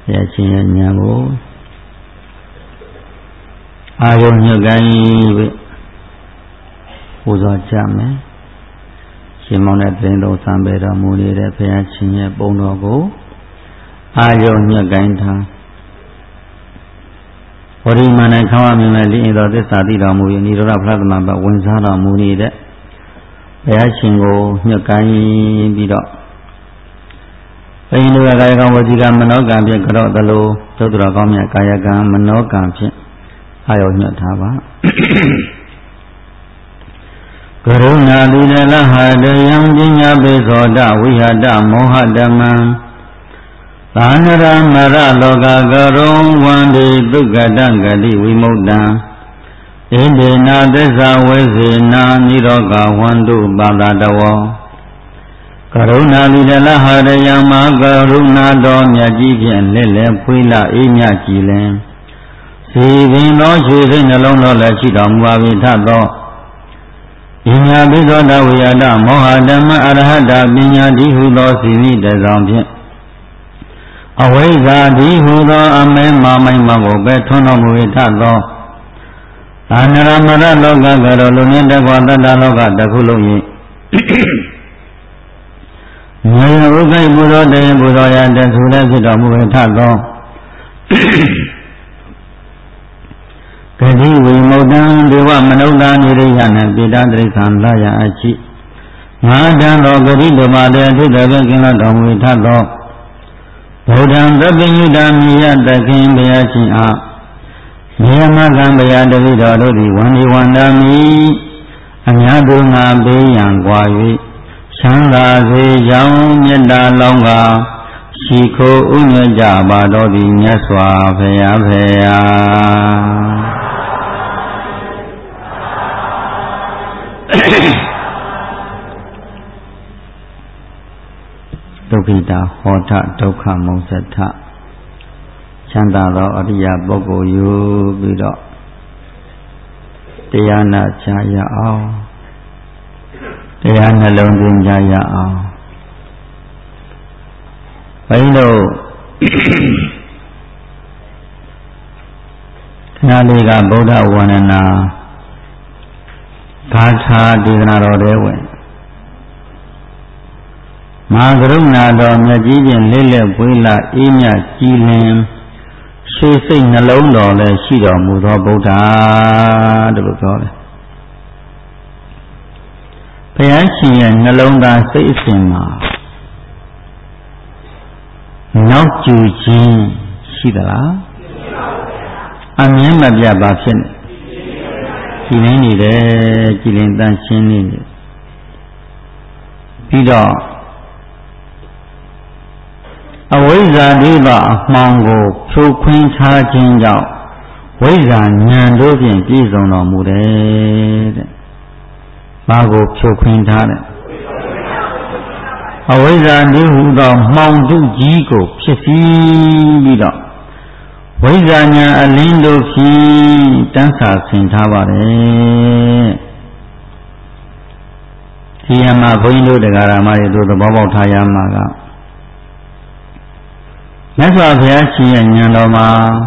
ရားရှင်ရဲ့ဉာဏ်ကိုအာယုံညွတ်ကိုင်းပြီးပူဇော်ကြမယ်ရှင်မောင်တဲ့တင်တော်စံပေတော်မူနေတဲ့ဘုရားရှင်ရဲ့ပုံတော်ကိုအာယုံညွတ်ကိုင်းထားဝရိမာန်ခဝမြင်မဲ့လိင်တော်သစ္စာတိတော်မူ၏နိရောဓဖလားသမဘဝင်စားတော်မူနေတဲ့ဘုရားရှင်ကိုညွတ်ကိုင်းပြီးတော့ဘိန္ဒုကာယကံဝစီကမနောကံဖြင့်ကြော့သလိုသုတ္တတော်ကောင်းမြတ်ကာယကံမနောကံဖြင့်အာယုံညွတ်ထားပါကရုဏာတိလဟတယံပညာပိသောတဝိဟတမောဟဓမ္မံသာနရမရလောကကရုံဝန္တိသုက္ကတံဂတိဝိမု ක්ත ံဣန္ဒေနာသစ္စာဝေစေနာနိရောဂဝန္တုပါဒတဝောကရုဏာတိလဟတယံမကရုဏာတော်မြတ်ကြီးဖြင့်လက်လက်ဖွေးလာအေးမြကြည်လင်စီပင်သောရွှေစိတ်နှလုံးတော်လည်းရှိတော်မူပါ၏ထသောပညာပိသောတဝိယတမောဟဓမ္မအရဟတပညာတိဟုသောစီမိတဆောင်ဖြင့်အဝိဇ္ဇာတိဟုသောအမဲမာမိုင်မကိုပဲထွန်းတော်မူ၏ထသောသာနရမရလောကကရောလူနှင့်တကွာတတ္တလောကတစ်ခုလုံး၏မြေဥက္ကိပူဇော်တေပူဇော်ရတသုလည်းဖြစ်တော်မူ၏ထသောဂတိဝိမု ක්ත ံဒေဝမနုဿာနိရိယနှင့်ပိဋကတိခံလာရအချိငါတံသောဂတိဓမ္မတေအထုတဖြင့်ကင်းလာတော်မူထသောဗုဒ္ဓံသဗ္ဗညုတမိယတခင်ဘုရားရှင်အားမြေမကံဘုရားတပိတော်တို့သည်ဝန္ဒီဝန္ဒာမိအများသူငါပေးရန်ကွာ၍ချမ်းသာစေကြောင်းမေတ္တာလောင်းကာရှိခိုးဥညွတ်ကြပါတော်သည်မြတ်စွာဘုရားဖေယာဒုက္ခိတာဟောထဒုက္ခမုံစထချမ်းသာသောအရိယပုဂ္ဂိုလ်ယူပြီးတော့တရားနာချရအောင်တရားနှလုံးသွင်းကြရအောင်ဘုန်းကြီးတို့ခဏလေးကဗုဒ္ဓဝန္ဒနာဂါထာဒေသနာတော်တွေဝင်မဟာကရုဏာတော်မြတ်ကြီးဖြင့်လက်လက်ပွေးလာအေးမြကြည်လင်ရွှေစိတ်နှလုံးတော်လည်းရှိတော်မူသောဗုဒ္ဓတို့လို့ပြောတယ်ဘုရားရှင်ရဲ့နှလုံးသားစိတ်အစဉ်မှာနောက်ကျခြင်းရှိသလားအမြင်မပြတ်ပါဖြစ်နေကြည်လင်းနေတယ်ကြည်လင်တန်ရှင်းနေတယ်ပြီးတော့အဝိဇ္ဇာတိသောအမှောင်ကိုဖြိုခွင်းထားခြင်းကြောင့်ဝိဇ္ဇာဉာဏ်တို့ဖြင့်ပြည့်စုံတော်မူတယ်တဲ့။ဘာကိုဖြိုခွင်းထားတယ်။အဝိဇ္ဇာတိဟုသောမှောင်တုကြီးကိုဖြစ်စည်းပြီးတော့ဝိဇ္ဇာဉာဏ်အလင်းတို့ဖြင့်တန်းစာဆင်ထားပါတယ်။ဒီမှာဘုန်းကြီးတို့တရားဓမ္မတွေတို့သဘောပေါက်ထားရမှာကမြတ်စွာဘုရားရှင်ရဲ့ဉာဏ်တော်မှာ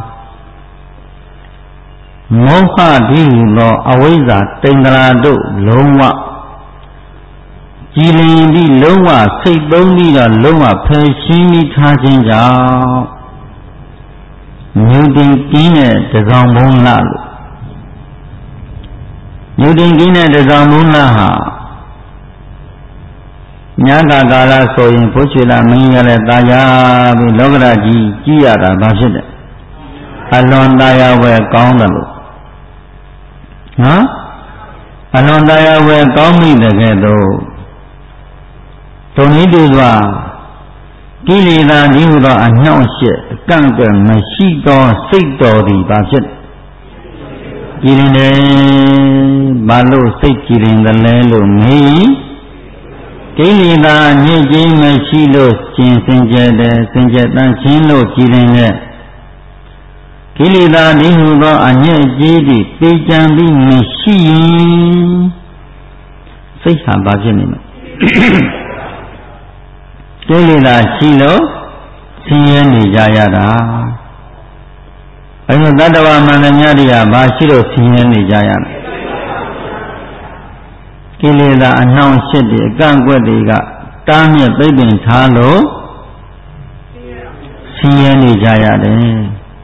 မောဟတိဟုသောအဝိဇ္ဇာတိန္ဒရာတို့လုံးဝကြည်လင်ပြီးလုံးဝစိတ်သုံးပြီးတော့လုံးဝဖယ်ရှင်းပြီးထားခြင်းကြောင့်မြုပ်တင်ကင်းတဲ့တစောင်းဘုံလလို့မြုပ်တင်ကင်းတဲ့တစောင်းဘုံလဟာညတာကာလဆိုရင်ဘုချွေလာမင်းရတဲ့တာယာပြီးလောကဓာတ်ကြီးကြည်ရတာဘာဖြစ်တယ်အလွန်တာယာပဲကောင်းတယ်လို့နော်အလွန်တာယာပဲကောင်းမိတဲ့ကဲ့သို့တုန်ဤတူစွာကိလေသာဤဟုသောအနှောင့်အယှက်အကန့်အကွက်မရှိသောစိတ်တော်သည်ဘာဖြစ်ကြည်လင်တယ်ဘာလို့စိတ်ကြည်လင်တယ်လဲလို့မေးကိလေသာညစ်ကြေးမရှိလို့ကျင်စင်ကြယ်တယ်စင်ကြယ်တန်ရှင်းလို့ကြည်လင်တဲ့ကိလေသာဒီဟုသောအညစ်အကြေးတွေပေကြံပြီးမရှိရင်စိတ်ဟာဘာဖြစ်နေမလဲကိလေသာရှိလို့ဆင်းရဲနေကြရတာအဲ့တော့တတ္တဝါမှန်သမျှတွေကဘာရှိလို့ဆင်းရဲနေကြရလဲကိလေသာအနှောင့်အယှက်တွေအကန့်အကွက်တွေကတားမြစ်ပိတ်ပင်ထားလို့ဆင်းရဲနေကြရတယ်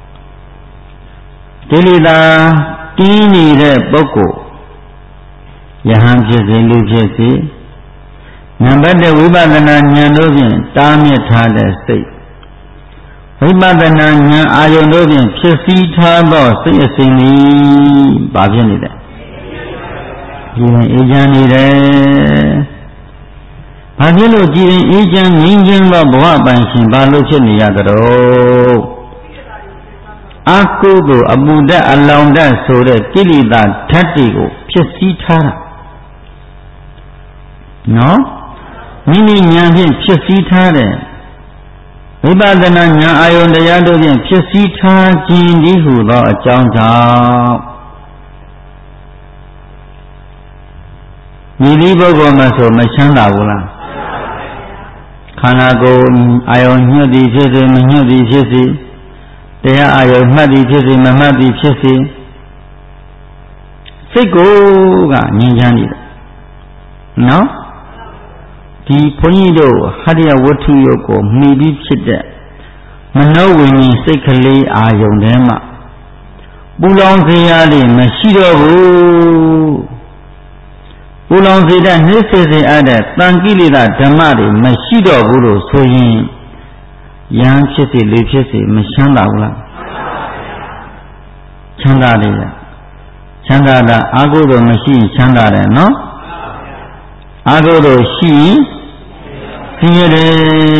ကိလေသာတီးနေတဲ့ပုဂ္ဂိုလ်ယဟန်ဖြစ်စေလူဖြစ်စေနံပါတ်1ဝိပဿနာဉာဏ်တို့ဖြင့်တားမြစ်ထားတဲ့စိတ်ဝိပဿနာဉာဏ်အာယုန်တို့ဖြင့်ဖြစ်စည်းထားသောစိတ်အစဉ်သည်ဘာဖြစ်နေလဲကြည်ရင်အေးချမ်းနေတယ်ဘာဖြစ်လို့ကြည်ရင်အေးချမ်းငြိမ်းချမ်းသောဘဝပိုင်ရှင်ဘာလို့ဖြစ်နေရသလဲအကုသိုလ်အပူဓာတ်အလောင်ဓာတ်ဆိုတဲ့ကိလေသာဓာတ်တွေကိုဖြစ်စည်းထားတာနော်မိမိဉာဏ်ဖြင့်ဖြစ်စည်းထားတယ်ဝိပဿနာဉာဏ်အာယုန်တရားတို့ဖြင့်ဖြစ်စည်းထားခြင်းဒီဟုသောအကြောင်းကြောင့်မိသည့်ပုဂ္ဂိုလ်မှဆိုမချမ်းသာဘူးလားခန္ဓာကိုယ်အာယုန်ညှို့သည်ဖြစ်စေမညှို့သည်ဖြစ်စေတရားအာယုန်မှတ်သည်ဖြစ်စေမမှတ်သည်ဖြစ်စေစိတ်ကိုကငြိမ်းချမ်းနေတယ်နော်ဒီဘုန်းကြီးတို့ဟရိယဝတ္ထုယုတ်ကိုမှီပြီးဖြစ်တဲ့မနောဝိညာဉ်စိတ်ကလေးအာယုန်ထဲမှာပူလောင်စေရသည်မရှိတော့ဘူးပူလောင်စေတဲ့နှိစ္စစေအပ်တဲ့တန်ကိလေသာဓမ္မတွေမရှိတော့ဘူးလို့ဆိုရင်ယံဖြစ်စေလေဖြစ်စေမချမ်းသာဘူးလားချမ်းသာတယ်ချမ်းသာတာအာဟုသောမရှိရင်ချမ်းသာတယ်နော်အာဟုသောရှိရင်ဆင်းရဲတယ်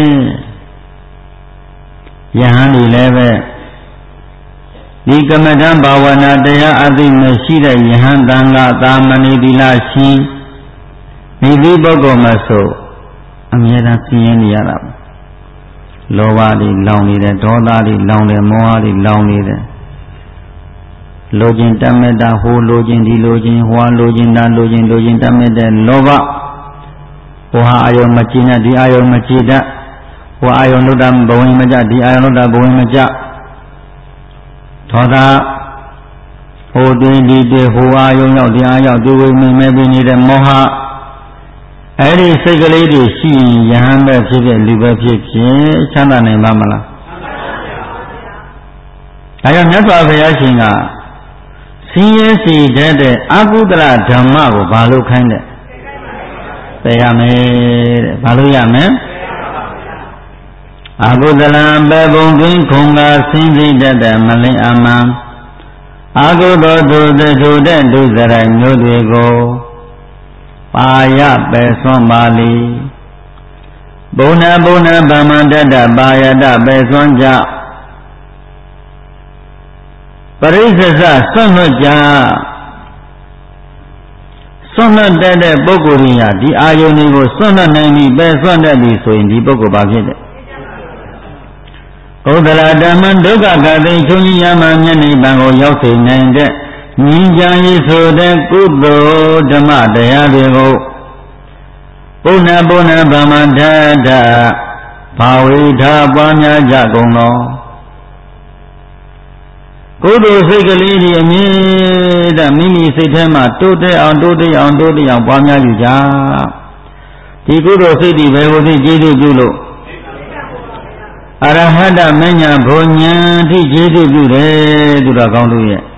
ယဟန်ဒီလည်းပဲဒီကမ္မဋ္ဌာန်းဘာဝနာတရားအသိမရှိတဲ့ယဟန်တန်ခါသာမဏေသီလရှိမိသည့်ပုဂ္ဂိုလ်မှဆိုအမြဲတမ်းဆင်းရဲနေရတာလောဘတွေလောင်နေတယ်ဒေါသတွေလောင်တယ်မောဟတွေလောင်နေတယ်လိုခြင်းတမက်တာဟိုလိုခြင်းဒီလိုခြင်းဟွာလိုခြင်းဒါလိုခြင်းတမက်တဲ့လောဘဟိုဟာအာယုံမကြည်နဲ့ဒီအာယုံမကြည်တတ်ဟိုအာယုံလို့တာဘဝင်မကြဒီအာယုံလို့တာဘဝင်မကြဒေါသဟိုတွင်ဒီတွေဟိုအာယုံရောက်ဒီအာရောက်ဒီဝိမင်းမဲ့ပြီးနေတဲ့မောဟအဲ့ဒီစိတ်ကလေးတွေရှိရင်ယဟန်ပဲဖြစ်ဖြစ်လူပဲဖြစ်ဖြစ်ချမ်းသာနိုင်ပါမလားဒါကြောင့်မြတ်စွာဘုရားရှင်ကဆင်းရဲစေတဲ့အကုသလဓမ္မကိုဘာလို့ခိုင်းလဲသိရမယ်တဲ့ဘာလို့ရမလဲအကုသလံပေပုံတွင်ခုံကဆင်းစေတတ်တဲ့မလင်းအမှန်အကုသိုလ်သူတဲ့ဒုစရိုက်မျိုးတွေကိုပါယပဲဆွမ်းပါလိဘုံနာဗမ္မတတပါယတပဲဆွမ်းကြပရိစ္ဆစဆွမ်းလွတ်ကြဆွမ်းလွတ်တဲ့ပုဂ္ဂိုလ်ကြီးဟာဒီအာယုန်တွေကိုဆွမ်းလွတ်နိုင်ပြီပဲဆွမ်းတတ်ပြီဆိုရင်ဒီပုဂ္ဂိုလ်ဘာဖြစ်လဲဥဒ္ဒရာဓမ္မဒုက္ခကတိချုပ်ကြီးရမှမျက်နှိပံကိုရောက်စေနိုင်တဲ့ဉာဏ်ကြံရေးဆိုတဲ့ကုသိုလ်ဓမ္မတရားတွေကိုပုဏ္ဏဗမ္မဒတဘာဝိဓာပွားများကြကုန်သောကုသိုလ်စိတ်ကလေးတွေအမြဲတမ်းမိမိစိတ်ထဲမှာတိုးတက်အောင်ပွားများယူကြဒီကုသိုလ်စိတ်တွေဘယ်ကိုသိကျေးဇူးပြုလို့အရဟတမဉ္ဇဉ်ဘုံဉာဏ်ထိကျေးဇူးပြုတယ်သူတော်ကောင်းတို့ရဲ့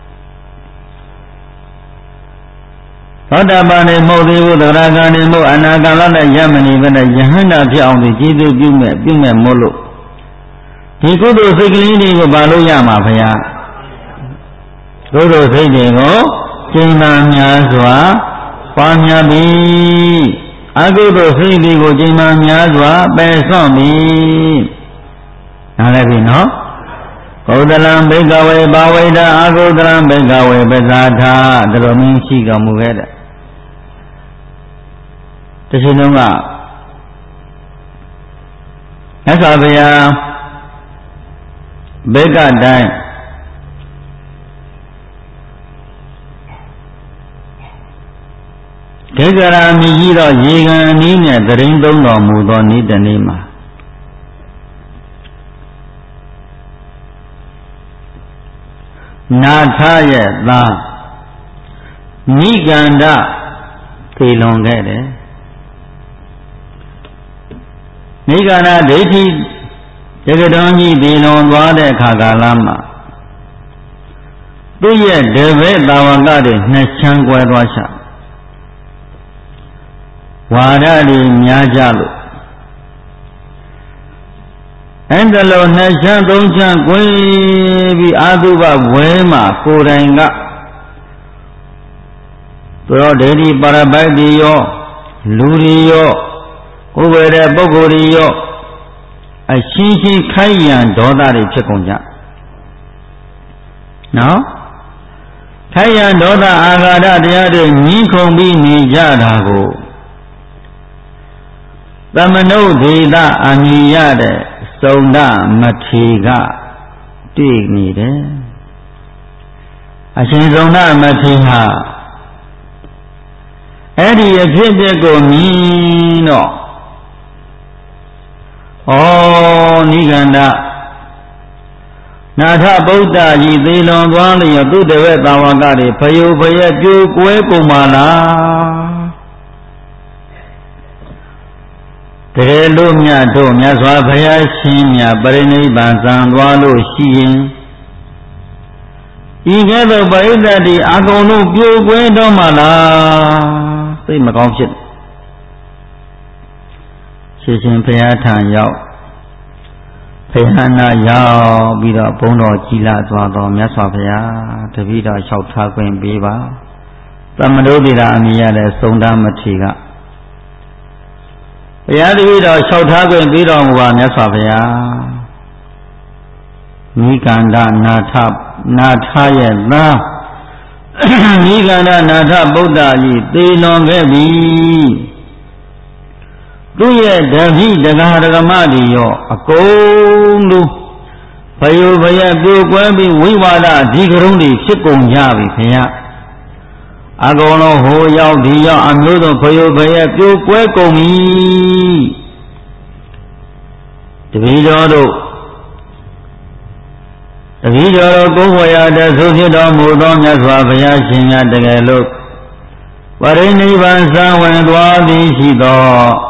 သောတာပန်နေမဟုတ်သေးဘူးသရဂံနေမဟုတ်အနာဂံလည်းရမနေပဲနဲ့ယဟန္တာဖြစ်အောင်ဒီကျေးဇူးပြုမဲ့မို့လို့ဒီကုသိုလ်စိတ်ကလေးတွေကိုဘာလို့ရမှာဖရာကုသိုလ်စိတ်တွေကိုကျင့်မှများစွာပွားများပြီးအကုသိုလ်စိတ်တွေကိုကျင့်မှများစွာပယ်စွန့်ပြီးနားလည်ပြီနော်ကုသလံဘိကဝေဘာဝိဒအကုသလံဘိကဝေပဇာထာဒါလိုမင်းရှိတော်မူခဲ့တဲ့တချိန်လုံးကမြတ်စွာဘုရားဘေကတိုင်းဒေဂရာမြည်ကြီးတော့ရေကန်အနည်းနဲ့သရင်သုံးတော်မူသောနေ့တနေ့မှာနာထရဲ့သားနိကန္ဒသေလွန်ခဲ့တယ်နိကန္ဒဒိဋ္ဌိတက္ကတော်ကြီးသေလွန်သွားတဲ့အခါကာလမှာသူ့ရဲ့တပည့်တာဝကတွေနှစ်ချမ်းကွဲသွားချဝါဒတွေများကြလို့အဲ့ဒါလိုနှစ်ချမ်းသုံးချမ်းကွဲပြီးအာသုဘဝဲမှာကိုယ်တိုင်ကသူတော်ဒိဋ္ဌိပါရပိုက်တွေရောလူတွေရောဥပဒေပုဂ္ဂိုလ်တွေရောအရှင်းရှင်းခိုက်ရန်ဒေါသတွေဖြစ်ကုန်ကြနော်ခိုက်ရန်ဒေါသအာဃာတတရားတွေညှင်းခုန်ပြီးနေကြတာကိုသမနုဒေသအမည်ရတဲ့စုံဒမထေကတွေ့နေတယ်အရှင်စုံဒမထေဟာအဲ့ဒီအဖြစ်အပျက်ကိုမြင်တော့နိကန္ဒနာထဗုဒ္ဓကြီးသေလွန်သွားလျက်သူတပည့်တာဝကတွေဖယုဖယက်ပြိုကွဲကုန်ပါလားတကယ်လို့မြတ်တို့မြတ်စွာဘုရားရှင်မြတ်ပရိနိဗ္ဗာန်သံသွားလို့ရှိရင်ဤကဲ့သို့ပရိသတ်တွေအကုန်လုံးပြိုကွဲတော့မှလားသိမကောင်းဖြစ်ရှင်ဘုရားထံရောက်ဘုရားနာရောက်ပြီးတော့ဘုန်းတော်ကြီးလာသွားတော်မြတ်စွာဘုရားတပည့်တော်လျှောက်ထားခွင့်ပေးပါသမဏုတိရာအမည်ရတဲ့စုံဒမထေကဘုရားတပည့်တော်လျှောက်ထားခွင့်ပေးတော်မူပါမြတ်စွာဘုရားနိကန္ဒနာထရဲ့သားနိကန္ဒနာထဗုဒ္ဓကြီးသေလွန်ခဲ့ပြီသူ့ရဲ့ဓမ္မိဒကာဒကမတွေရောအကုန်လုံးဘယုဘယပြိုကွဲပြီးဝိဝါဒဒီကရုံးတွေဖြစ်ကုန်ကြပြီခင်ဗျအကုန်လုံးဟိုရောက်ဒီရောက်အမျိုးစုံဘယုဘယပြိုကွဲကုန်ပြီတပည့်တော်တို့ကိုယ်ဝရတဲ့သုဖြစ်တော်မူသောမြတ်စွာဘုရားရှင်များတကယ်လို့ပရိနိဗ္ဗာန်စံဝင်သွားသည်ရှိသော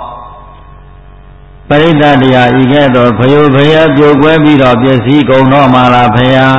ပရိသတ်တရားဤကဲ့သို့ဘယုဘယပြိုကွဲပြီးတော့ပျက်စီးကုန်တော့မှလားဘုရား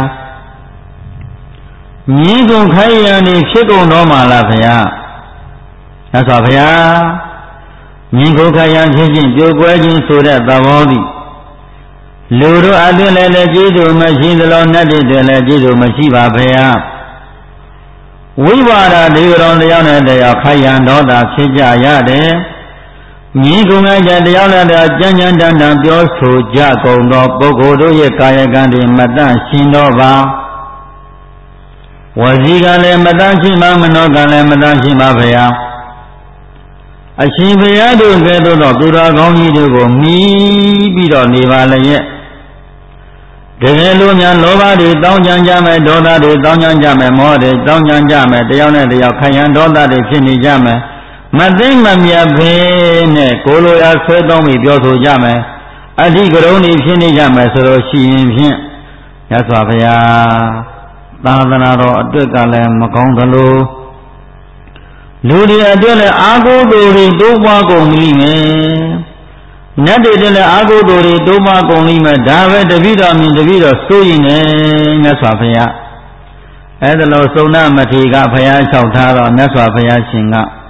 မြင်းကုန်ခိုင်းရန်နေဖြစ်ကုန်တော့မှလားဘုရားမြတ်စွာဘုရားမြင်းကုန်ခိုင်းရန်ဖြစ်ခြင်းပြိုကွဲခြင်းဆိုတဲ့သဘောသည်လူတို့အသွင်လည်းကျေးဇူးမရှိသလိုနတ်တွေလည်းကျေးဇူးမရှိပါဘုရားဝိဝါဒဒီကတော်တရားနဲ့တရားခိုင်ရန်ဒေါသဖြစ်ကြရတယ်မြင်းကုန်ကြတရားနဲ့တရားကြမ်းကြမ်းတမ်းတမ်းပြောဆိုကြကုန်သောပုဂ္ဂိုလ်တို့ရဲ့ကာယကံတွေမတန့်ရှင်းတော့ပါဝစီကလည်းမတန့်ရှင်းပါမနောကလည်းမတန့်ရှင်းပါဘုရားအရှင်ဘုရားတို့ကဲ့သို့သောသူတော်ကောင်းကြီးတို့ကိုမြည်ပြီးတော့နေပါလျက်တကယ်လို့များလောဘတွေတောင်းကြကြမယ်ဒေါသတွေတောင်းကြကြမယ်မောဟတွေတောင်းကြမယ်တရားနဲ့တရားခိုင်ရန်ဒေါသတွေဖြစ်နေကြမယ်မသိမမြတ်ပဲနဲ့ကိုလိုရာဆွဲသုံးပြီးပြောဆိုကြမယ်အဓိကရုဏီဖြစ်နေကြမယ်ဆိုလို့ရှိရင်ဖြင့်မြတ်စွာဘုရားသာသနာတော်အတွက်ကလည်းမကောင်းသလိုလူတွေအတွက်လည်းအာဟုတို့တွေတိုးပွားကုန်ပြီမယ်နတ်တွေလည်းအာဟုတို့တွေတိုးပွားကုန်ပြီမယ်ဒါပဲတပည့်တော်မြင်တပည့်တော်စိုးရင်လည်းမြတ်စွာဘုရားအဲ့ဒါလို့စုံနာမထေကဘုရားလျှောက်ထားတော့မြတ်စွာဘုရားရှင်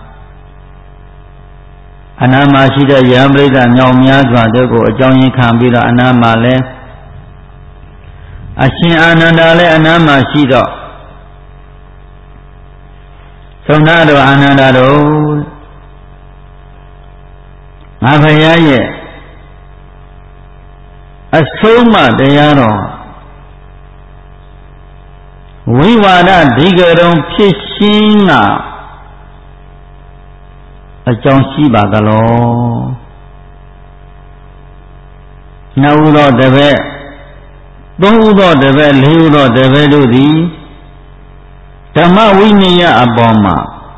ကအနာမရှိတဲ့ယဟန်ပရိသတ်ညောင်များစွာတို့ကိုအကြောင်းရင်းခံပြီးတော့အနာမှာလဲအရှင်အာနန္ဒာလည်းအနာမရှိတော့သုံးနာတော်အာနန္ဒာတော်ငါဘုရားရဲ့အဆုံးမတရားတော်ဝိဝါဒဒီကရုံဖြစ်ရှင်းကအကြောင်းရှိပါသလောနှစ်ဦးသောတပည့်သုံးဦးသောတပည့်လေးဦးသောတပည့်တို့သည်ဓမ္မဝိနည်းအပေါ်မှာ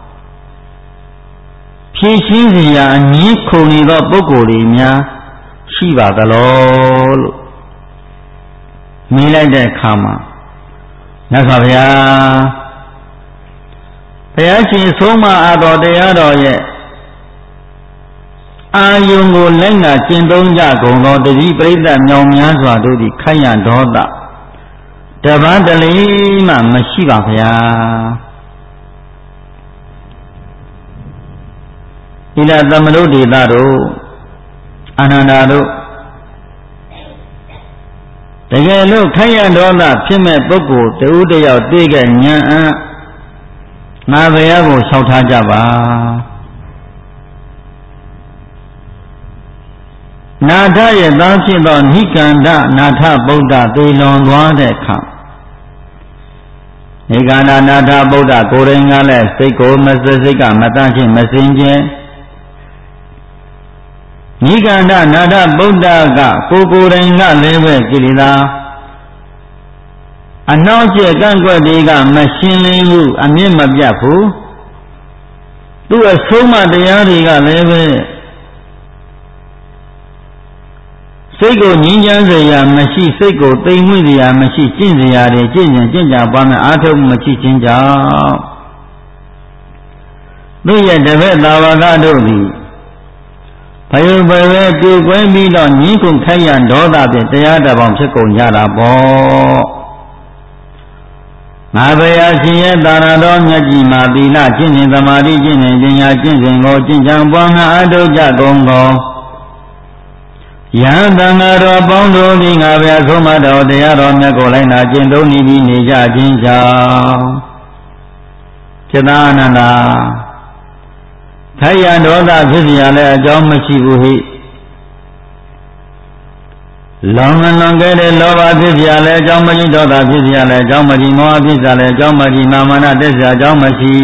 ဖြည့်ရှင်းစရာအငြင်းခုန်နေသောပုဂ္ဂိုလ်တွေများရှိပါသလောလို့မေးလိုက်တဲ့အခါမှာမြတ်စွာဘုရားဘုရားရှင်ဆုံးမအပ်တော်တရားတော်ရဲ့အာယုံကိုလိုက်ငါကျင့်သုံးကြကုန်သောတတိပရိသတ်မြောင်များစွာတို့သည်ခိုက်ရန်ဒေါသတပန်းတလီမှမရှိပါဗျာဣဒသမနုဒေသတို့အာနန္ဒာတို့တကယ်လို့ခိုက်ရန်ဒေါသဖြစ်မဲ့ပုဂ္ဂိုလ်တဦးတယောက်တွေ့ခဲ့ဉာဏ်အငါဘုရားကိုလျှောက်ထားကြပါနာထရဲ့သားဖြစ်သောနိကန္ဒနာထဗုဒ္ဓသေလွန်သွားတဲ့အခါနိကန္ဒနာထဗုဒ္ဓကိုယ်တိုင်ကလည်းစိတ်ကိုမစစိတ်ကမတန့်ချင်းမစင်ကြယ်နိကန္ဒနာထဗုဒ္ဓကကိုယ်တိုင်ကလည်းပဲကိလေသာအနှောင့်အယှက်ကန့်ကွက်တွေကမရှင်းလင်းဘူးအမြင့်မပြတ်ဘူးသူ့အဆုံးမတရားတွေကလည်းပဲစိတ်ကိုငြင်းချမ်းစေရာမရှိစိတ်ကိုတိမ်မွေ့စေရာမရှိကျင့်စေရာတွေကျင့်ကြံပွားများအားထုတ်မှုမရှိခြင်းကြောင့်သူရဲ့တပည့်သာဝကတို့သည်ဘယုဘယပြိုကွဲပြီးတော့ညီးကုန်ခိုက်ရန်ဒေါသဖြင့်တရားတစ်ပေါင်းဖြစ်ကုန်ကြတာပေါ့ငါဘုရားရှင်ရဲ့သာရတော်မြတ်ကြီးမှာသီလကျင့်စဉ်သမာဓိကျင့်စဉ်ပညာကျင့်စဉ်ကိုကျင့်ကြံပွားများအားထုတ်ကြကုန်သောယံသံဃာတော်ပေါင်းတို့သည်ငါဗျာဆုံးမတော်တရားတော်မြတ်ကိုလိုက်နာကျင့်သုံးပြီးနေကြခြင်းကြောင့်จิตာနန္ဒာခိုက်ရန်ဒေါသဖြစ်เสียလည်းအကြောင်းမရှိဘူးဟိလောင်လွန်ခဲ့တဲ့လောဘဖြစ်เสียလည်းအကြောင်းမရှိဒေါသဖြစ်เสียလည်းအကြောင်းမရှိမောဟဖြစ်เสียလည်းအကြောင်းမရှိမာမနတက်เสียအကြောင်းမရှိ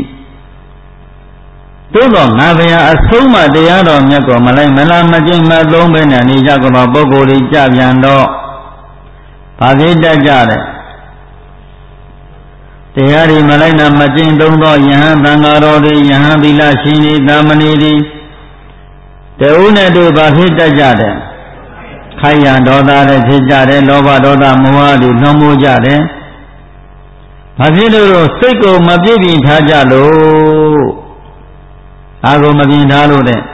သို့သောငါဘုရားအဆုံးမတရားတော်မြတ်ကိုမလိုက်မလားမကျင့်မသုံးပဲနဲ့နေကြကုန်သောပုဂ္ဂိုလ်တွေကြပြန်တော့ဘာဖြစ်တတ်ကြတဲ့တရားတွေမလိုက်နာမကျင့်သုံးသောယဟန်သံဃာတော်တွေယဟန်သီလရှင်တွေသာမဏေတွေတဦးနဲ့တို့ဘာဖြစ်တတ်ကြတဲ့ခိုက်ရန်ဒေါသတွေဖြစ်ကြတယ်လောဘဒေါသမောဟတွေနှောမိုးကြတယ်ဘာဖြစ်လို့စိတ်ကိုမပြည့်ပြည့်ထားကြလို့အာကိုမပြင်းထားလို့တဲ့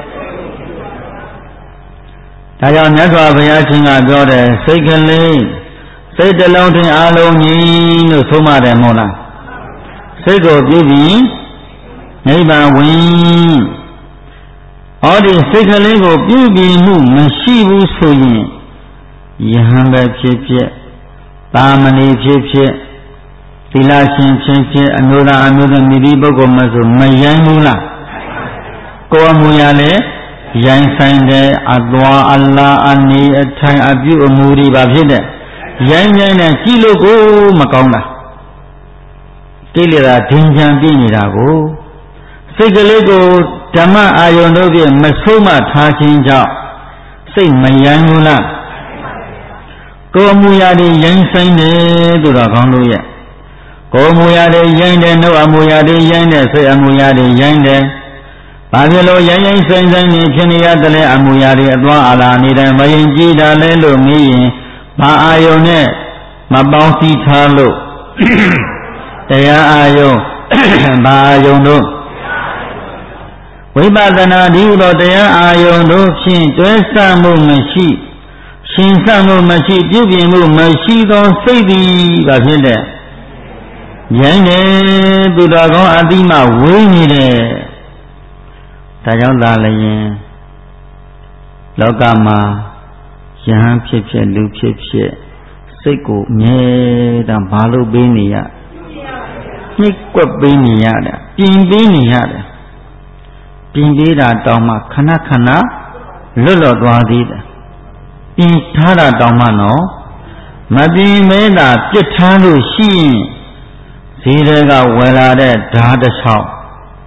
ဒါကြောင့်မြတ်စွာဘုရားရှင်ကပြောတယ်စိတ်ကလေးစိတ်တစ်လုံးထင်အားလုံးကြီးလို့ဆုံးမတယ်မဟုတ်လားစိတ်ကိုပြည့်ပြီးနိဗ္ဗာန်ဝင်ဩဒီစိတ်ကလေးကိုပြည့်ပြီးမှုမရှိဘူးဆိုရင်ယဟန်ပဲဖြစ်ဖြစ်သာမဏေဖြစ်ဖြစ်သီလရှင်ဖြစ်ဖြစ်အမျိုးသားအမျိုးသမီးဒီပုဂ္ဂိုလ်မဆိုမယမ်းဘူးလားကိုယ်အမူအရာနဲ့ရိုင်းဆိုင်တဲ့အသွားအလားအနေအထိုင်အပြုအမူတွေပါဖြစ်တဲ့ရိုင်းရိုင်းနဲ့ကြည့်လို့ကိုမကောင်းတာကိလေသာဒင်ချံပြနေတာကိုစိတ်ကလေးကိုဓမ္မအာယုန်တို့ဖြင့်မဆုံးမထားခြင်းကြောင့်စိတ်မယမ်းဘူးလားကိုယ်အမူအရာတွေရိုင်းဆိုင်တယ်ဆိုတော့ကောင်းလို့ရဲ့ကိုယ်အမူအရာတွေရိုင်းတယ်နှုတ်အမူအရာတွေရိုင်းတယ်စိတ်အမူအရာတွေရိုင်းတယ်ဘာဖြစ်လို့ရိုင်းရိုင်းဆိုင်ဆိုင်နေဖြစ်နေရတဲ့အမူအရာတွေအသွားအလာနေတိုင်းမရင်ကြည်တာလဲလို့မေးရင်ဘာအာယုန်နဲ့မပေါင်းစည်းထားလို့တရားအာယုန်ဘာအာယုန်တို့ဝိပဿနာဒီဟုသောတရားအာယုန်တို့ဖြင့်တွဲဆမှုမရှိရှင်ဆမှုမရှိပြုပြင်မှုမရှိသောစိတ်သည်ဘာဖြစ်တဲ့ရိုင်းတယ်သူတော်ကောင်းအတိမဝိနေတယ်ဒါကြောင့်သာလျင်လောကမှာယဟန်ဖြစ်ဖြစ်လူဖြစ်ဖြစ်စိတ်ကိုမြဲတမ်းဘာလို့ပေးနေရနှိပ်ကွက်ပေးနေရတယ်ပြင်ပေးနေရတယ်ပြင်ပေးတာတောင်မှခဏခဏလွတ်လွတ်သွားသေးတယ်ပြင်ထားတာတောင်မှနော်မပြင်မဲတာပြစ်ထားလို့ရှိရင်ဈေးတွေကဝယ်လာတဲ့ဓာတ်တစ်ချောင်း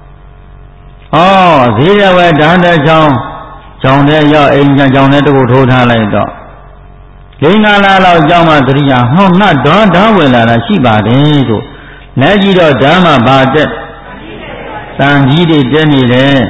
ဈေးရဝဲဓာတ်တစ်ချောင်းကြောင်တဲ့ရောက်အိမ်ကြောင်တဲ့တကူထိုးထားလိုက်တော့လိင်္ဂလာလောက်ကြောင်းမှတရိယာဟောနတ်ဓာတ်ဝယ်လာတာရှိပါတယ်တို့လက်ကြည့်တော့ဓာတ်မှဘာတက်တန်ကြီးတွေတက်နေတယ်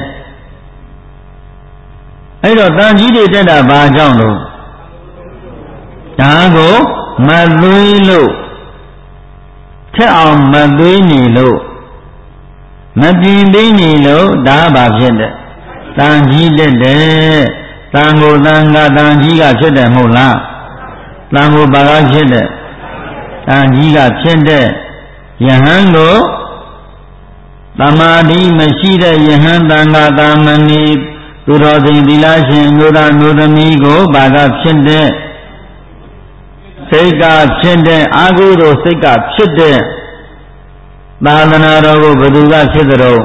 အဲ့တော့တန်ကြီးတွေတက်တာဘာကြောင့်လို့ဓာတ်ကိုမသွေးလို့ချက်အောင်မသွေးနေလို့မပြင်းသေးနေလို့ဒါဘာဖြစ်တဲ့တန်ကြီးတက်တယ်တန်ကိုတန်ကတန်ကြီးကဖြစ်တယ်မဟုတ်လားတန်ကိုဘာကဖြစ်တဲ့တန်ကြီးကဖြစ်တဲ့ယဟန်ကိုသမာဓိမရှိတဲ့ယဟန်တန်ကတာမဏိသူတော်စင်သီလရှင်မျိုးသားမျိုးသမီးကိုဘာကဖြစ်တဲ့စိတ်ကဖြစ်တဲ့အာဟုသောစိတ်ကဖြစ်တဲ့သာသနာတော်ကိုဘယ်သူကဖြစ်သလဲ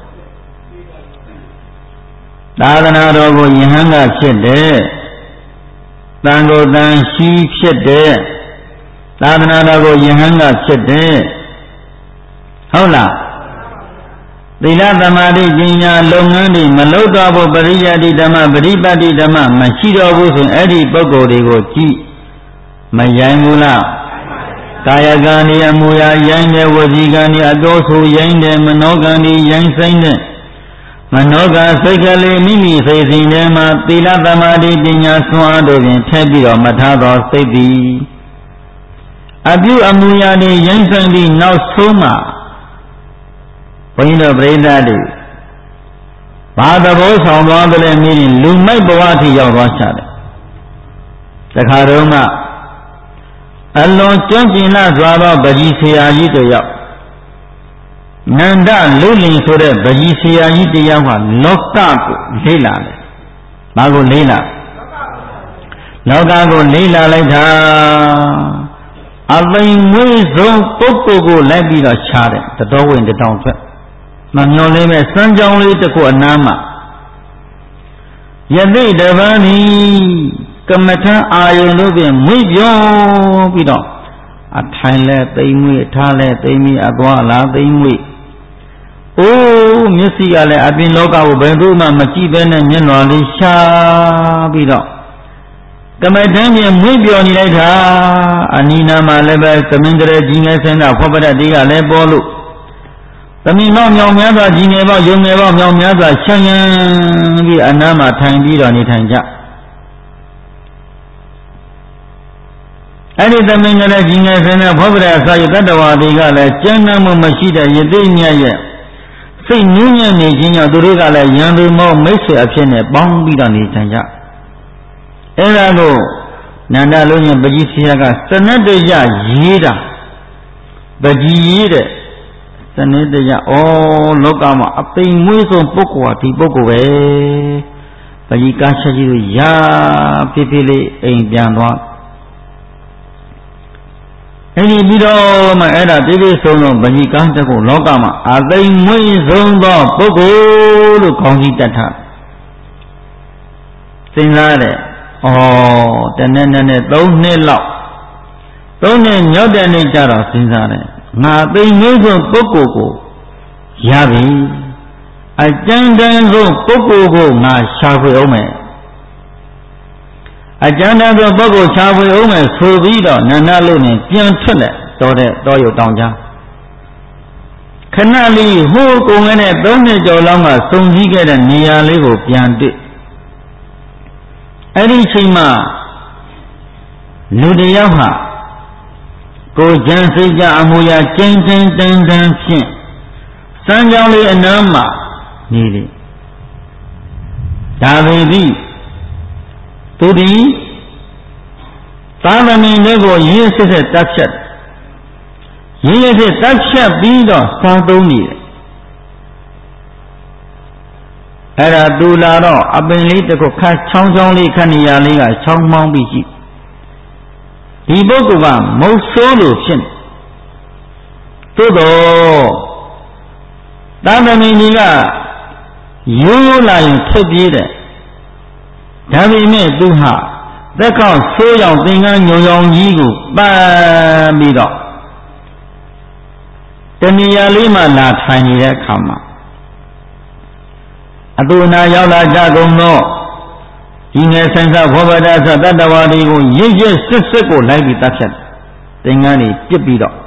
သာသနာတော်ကိုယဟန်ကဖြစ်တဲ့တန်ကိုတန်ရှိဖြစ်တဲ့သာသနာတော်ကိုယဟန်ကဖြစ်တဲ့ဟုတ်လားသီလသမာဓိပညာလုပ်ငန်းတွေမလုပ်တော့ဘူးပရိယတိဓမ္မပရိပတ်တိဓမ္မမရှိတော့ဘူးဆိုရင်အဲ့ဒီပုဂ္ဂိုလ်တွေကိုကြည့်မယိုင်ဘူးလားကာယကံဤအမူအရာယိုင်းတဲ့ဝစီကံဤအတော်ဆိုယိုင်းတဲ့မနောကံဤယိုင်းဆိုင်တဲ့မနောကစိတ်ကလေးမိမိစိတ်စဉ်ထဲမှာသီလသမာဓိပညာစွမ်းအားတို့ဖြင့်ထည့်ပြီးတော့မထားသောစိတ်သည်အပြုအမူအရာတွေယိုင်းဆိုင်ပြီးနောက်ဆုံးမှာဘုန်းကြီးတို့ပြိဿတွေဘာသဘောဆောင်သွားတယ်လဲမြင်ရင်လူမိုက်ဘဝအထိရောက်သွားချတယ်တခါတော့မှအလွန်ကျွမ်းကျင်လာစွာသောပကြီးဆရာကြီးတို့ရောက်နန္ဒလူလင်ဆိုတဲ့ပကြီးဆရာကြီးတရားမှာလောကကိုလေးလာတယ်ဘာကိုလေးလာလောကကိုလေးလာလိုက်တာအသိမွေးဆုံးပုဂ္ဂိုလ်ကိုလိုက်ပြီးတော့ခြားတယ်တတော်ဝင်တတောင်ထွက်မမျောလေးမဲ့စမ်းကြောင်းလေးတစ်ခုအနားမှာယသိတပန်းဤကမ္မထအာယုံတို့ဖြင့်မွေ့ပြောပြီးတော့အထိုင်လဲသိမ့်မွေ့ထားလဲသိမ့်မွေ့အသွားလားသိမ့်မွေ့အိုးမျက်စိကလည်းအပြင်လောကကိုဘယ်သူမှမကြည့်ဘဲနဲ့မျက်နှာလေးရှာပြီးတော့ကမ္မထမ်းပြင်မွေ့ပြောနေလိုက်တာအနိနာမှာလည်းပဲသမင်္ဂရကြီးငယ်ဆင်းတာဖောပဒတ်တွေကလည်းပေါ်လို့သမီးမောင်မြောင်များစွာကြီးငယ်ပေါင်းယုံငယ်ပေါင်းမြောင်များစွာချမ်းရမ်းပြီးအနားမှာထိုင်ပြီးတော့နေထိုင်ကြအဲ့ဒီသမင်္ဂရကြီးငယ်ဆင်းတဲ့ဖောပဒတ်အစာရတ္တဝါတွေကလည်းကျမ်းနာမှုမရှိတဲ့ယသိမြတ်ရဲ့စိတ်နူးညံ့နေခြင်းကြောင့်သူတို့ကလည်းရန်သူမောမိတ်ဆွေအဖြစ်နဲ့ပေါင်းပြီးတော့နေထိုင်ကြအဲ့ဒါကိုနန္ဒလုံးရင်ပကြီးဆရာကစနတ္တရရေးတာပကြီးရေးတဲ့စနစ်တရလောကမှာအသိမွေးဆုံးပုဂ္ဂိုလ်ဟာဒီပုဂ္ဂိုလ်ပဲပကြီးကားချက်ကြီးကိုရာဖြည်းဖြည်းလေးအိမ်ပြန်သွားအဲ့ဒီပြီးတော့မှအဲ့ဒါပြည့်ပြည့်စုံစုံပကြီးကားတစ်ခုလောကမှာအသိမွေးဆုံးသောပုဂ္ဂိုလ်လို့ခေါင်းကြီးတတ်ထားစဉ်းစားတယ်တနေ့နဲ့3နှစ်လောက်3နှစ်ညော့တဲ့နေ့ကျတော့စဉ်းစားတယ်ငါသိမွေးဆုံးပုဂ္ဂိုလ်ကိုရပြီအကျဉ်းတန်းဆုံးပုဂ္ဂိုလ်ကိုငါရှာဖွေအောင်မယ်အကျဉ်းတန်းဆုံးပုဂ္ဂိုလ်ရှာဖွေအောင်မယ်ဆိုပြီးတော့နန္ဒလို့နဲ့ပြန်ထွက်လက်တော်ရုံတောင်ကြားခဏလေးဟိုးကုန်ငယ်နဲ့3နှစ်ကျော်လောက်ကစုံစည်းခဲ့တဲ့နေရာလေးကိုပြန်တွေ့အဲ့ဒီချိန်မှာလူတယောက်ဟာကိုယ်ကျန်စိတ်ကြအမူအရာကျင်းကျင်းတန်းတန်းဖြင့်စမ်းကြောင်းလေးအနားမှာနေလေဒါပေသည်သူဒီသာသမဏေတွေကိုရင်းစစ်စစ်တပ်ဖြတ်ရင်းစစ်တပ်ဖြတ်ပြီးတော့စားသုံးနေတယ်အဲ့ဒါသူလာတော့အပင်လေးတစ်ခုခတ်ချောင်းလေးခတ်နေရလေးကချောင်းမောင်းပြီးရှိဒီပုဂ္ဂိုလ်ကမုတ်ဆိုးလို့ဖြစ်နေသို့တော့သာသမီကြီးကရိုးလာရင်ထွက်ပြေးတယ်ဒါပေမဲ့သူဟာသက်ခေါက်ဆိုးရောင်သင်္ကန်းညုံရောင်ကြီးကိုပန်းပြီးတော့တဏှာလေးမှလာထိုင်နေတဲ့အခါမှာအတူနာရောက်လာကြကုန်သောဒီငယ်ဆိုင်စာဘောဗဒသတ္တဝါတွေကိုရစ်ရစ်စစ်စစ်ကိုလိုက်ပြီးတပ်ဖြတ်သင်္ကန်းတွေပြစ်ပြီးတော့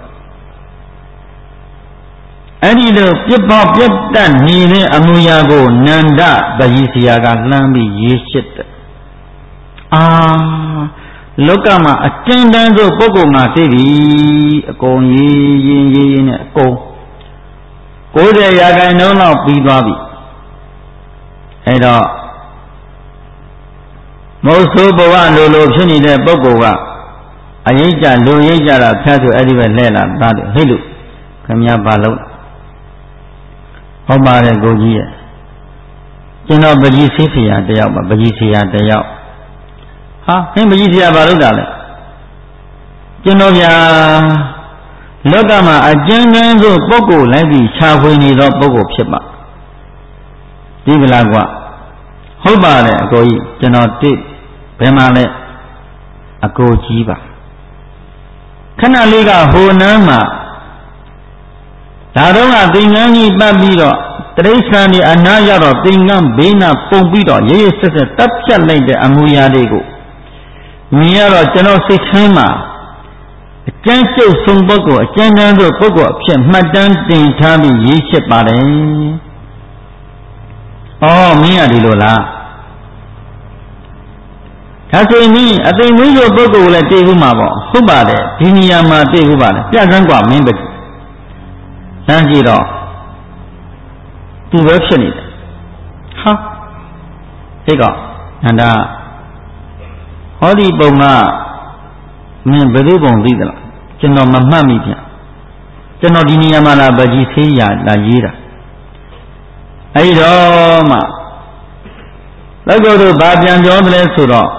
အဲ့ဒီလိုပြစ်ပေါပြတ်တတ်နေတဲ့အမူအရာကိုနန္ဒပကြီးဆရာကလှမ်းပြီးရေးရှစ်တယ်လောကမှာအကျဉ်းတန်းဆုံးပုဂ္ဂိုလ်မှာသိပြီအကုန်ရေးနဲ့အကုန်90%လောက်ပြီးသွားပြီအဲ့တော့မိုးဆိုးဘဝလိုဖြစ်နေတဲ့ပုဂ္ဂိုလ်ကအရေးကြလူရေးကြတာဖျားဆိုအဲ့ဒီပဲလဲလာသားတယ်ဟိတ်လို့ခင်ဗျားပါလို့ဟုတ်ပါတယ်ကိုကြီးရဲ့ကျွန်တော်ပကြီးဆေးဆရာတယောက်ပါပကြီးဆရာတယောက်ဟာဟင်းပကြီးဆရာဘာလို့တာလဲကျွန်တော်ဗျာလောကမှာအကျဉ်းတန်းဆုံးပုဂ္ဂိုလ်လိုက်ပြီးခြာဖွေနေသောပုဂ္ဂိုလ်ဖြစ်ပါဒီကလားကွာဟုတ်ပါတယ်အကိုကြီးကျွန်တော်တိဘယ်မှာလဲအကိုကြီးပါခဏလေးကဟိုနန်းမှာဒါတော့ကသင်္ကန်းကြီးပတ်ပြီးတော့တရိစ္ဆာန်ဒီအနာရောက်တော့သင်္ကန်းဘေးနာပုံပြီးတော့ရေးရေးဆက်ဆက်တပ်ဖြတ်လိုက်တဲ့အမူအရာတွေကိုမြင်ရတော့ကျွန်တော်စိတ်ထဲမှာအကျဉ်းချုပ်ဆုံးပုဂ္ဂိုလ်အကျဉ်းတန်းဆုံးပုဂ္ဂိုလ်အဖြစ်မှတ်တမ်းတင်ထားပြီးရေးချက်ပါတယ်။အော်မင်းရဒီလိုလား။ဒါဆိုရင်အသိမွေးဆိုပုဂ္ဂိုလ်လည်းတွေ့ဘူးမှာပေါ့ဟုတ်ပါတယ်ဒီနေရာမှာတွေ့ဘူးပါတယ်ပြစမ်းกว่าမင်းပဲ။လမ်းကြည့်တော့သူပဲဖြစ်နေတယ်။ဟာဒီကနန္ဒာဟောဒီပုံကမင်းဘယ်လိုပုံသိသလားကျွန်တော်မမှတ်မိပြန်ကျွန်တော်ဒီနေရာမှာလာပကြီးသေးရလာရေးတာအဲ့တော့မှလောကတို့ဘာပြန်ပြောသလဲဆိုတော့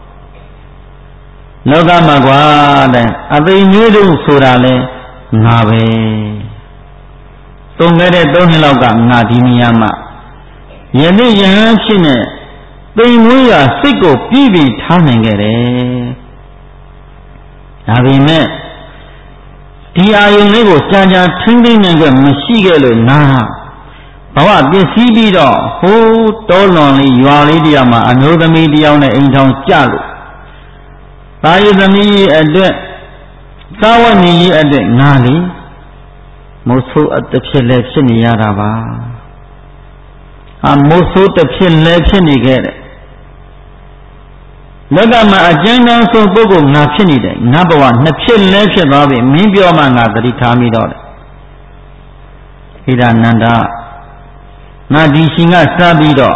လောကမှာကွာတဲ့အသိဉာဏ်တို့ဆိုတာလဲငါပဲသုံးခဲ့တဲ့3နှစ်လောက်ကငါဒီနေရာမှာယနေ့ယဟန်ဖြစ်နေသိမ်မွေးရာစိတ်ကိုပြည့်ပြည့်ထားနိုင်ခဲ့တယ်ဒါပေမဲ့ဒီအာယုန်လေးကိုကြာကြာထိမ့်သိမ့်နိုင်ကြမရှိခဲ့လို့ငါဘဝပစ္စည်းပြီးတော့ဟိုးတောလွန်လေးရွာလေးတယောက်မှာအမျိုးသမီးတယောက်နဲ့အိမ်ထောင်ကြလို့သာယသမီးအတွက်သာဝနေကြီးအတွက်ငါလေမိုးဆိုးအတစ်ဖြစ်လဲဖြစ်နေရတာပါမိုးဆိုးတစ်ဖြစ်လဲဖြစ်နေခဲ့တယ်လောကမှာအကျဉ်းတန်းဆုံးပုဂ္ဂိုလ်ငါဖြစ်နေတယ်ငါဘဝနှစ်ဖြစ်လဲဖြစ်သွားပြီမင်းပြောမှငါသတိထားမိတော့တယ်ဣဒနန္ဒာငါဒီရှင်ကစပြီးတော့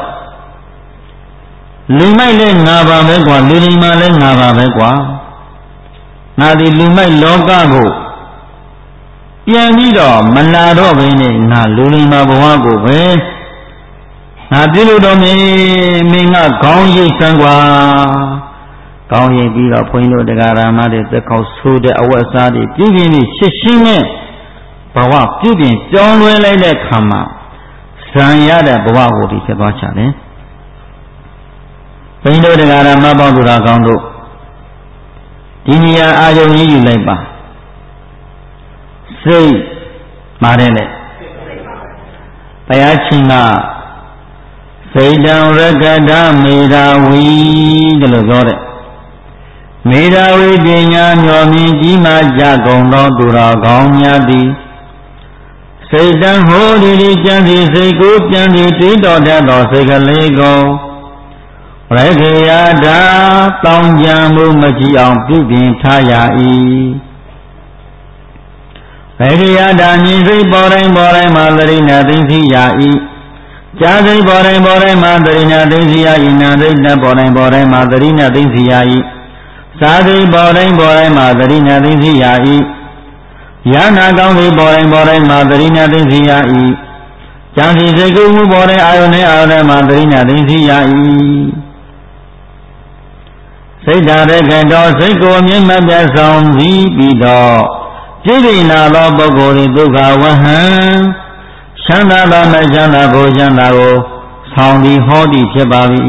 လူမိုက်လဲငါပါပဲကွာလူလိမ္မာလဲငါပါပဲကွာငါဒီလူမိုက်လောကကိုပြန်ပြီးတော့မလာတော့ဘဲနဲ့ငါလူလိမ္မာဘဝကိုပဲငါပြုလို့တော့မင်းကခေါင်းရိပ်စမ်းကွာကောင်းရင်ပြီးတော့ဘုန်းကြီးတို့တရားဓမ္မတွေသက်ခေါက်ဆိုးတဲ့အဝတ်အစားတွေပြုပြင်ပြီးရှင်းရှင်းနဲ့ဘဝပြုပြင်ပြောင်းလဲလိုက်တဲ့ခါမှာဇံရတဲ့ဘဝကိုဒီဖြစ်သွားချတယ်ဘုန်းကြီးတို့တရားဓမ္မပေါင်းသူတော်ကောင်းတို့ဒီနေရာအာယုံကြီးယူလိုက်ပါစိတ်မာတယ်လေတရားချင်းကစိတ်တံရကတမေရာဝီတဲ့လို့ပြောတဲ့မေရာဝိပညာမျောမြင်ကြီးမှကြကုန်သောသူတော်ကောင်းများသည်စိတ်တံဟောဒီကြံစီစိတ်ကိုကြံစီတွေးတော်တတ်သောစိတ်ကလေးကိုရခေယတာတောင်းကြံမှုမကြည့်အောင်ပြုပြင်ထားရ၏ရခေယတာမြင်စိတ်ပေါ်တိုင်းမှာသတိနဲ့သိသိရ၏ကြာစိတ်ပေါ်တိုင်းမှာသတိနဲ့သိသိရ၏နာစိတ်နဲ့ပေါ်တိုင်းမှာသတိနဲ့သိသိရ၏သာသိပေါ်တိုင်းမှာသတိနဲ့သိသိရ၏ယနာကောင်းသိပေါ်တိုင်းမှာသတိနဲ့သိသိရ၏ကြံစီစိတ်ကူးမှုပေါ်တိုင်းအာယုန်နဲ့အာယုန်မှာသတိနဲ့သိသိရ၏စိတ်ဓာတ်ကတော်စိတ်ကိုအမြင့်မပြတ်ဆောင်ပြီးတော့ပြည့်စုံလာသောပုဂ္ဂိုလ်ဒုက္ခဝဟံချမ်းသာသောမချမ်းသာကိုချမ်းသာကိုဆောင်ပြီးဟောသည်ဖြစ်ပါ၏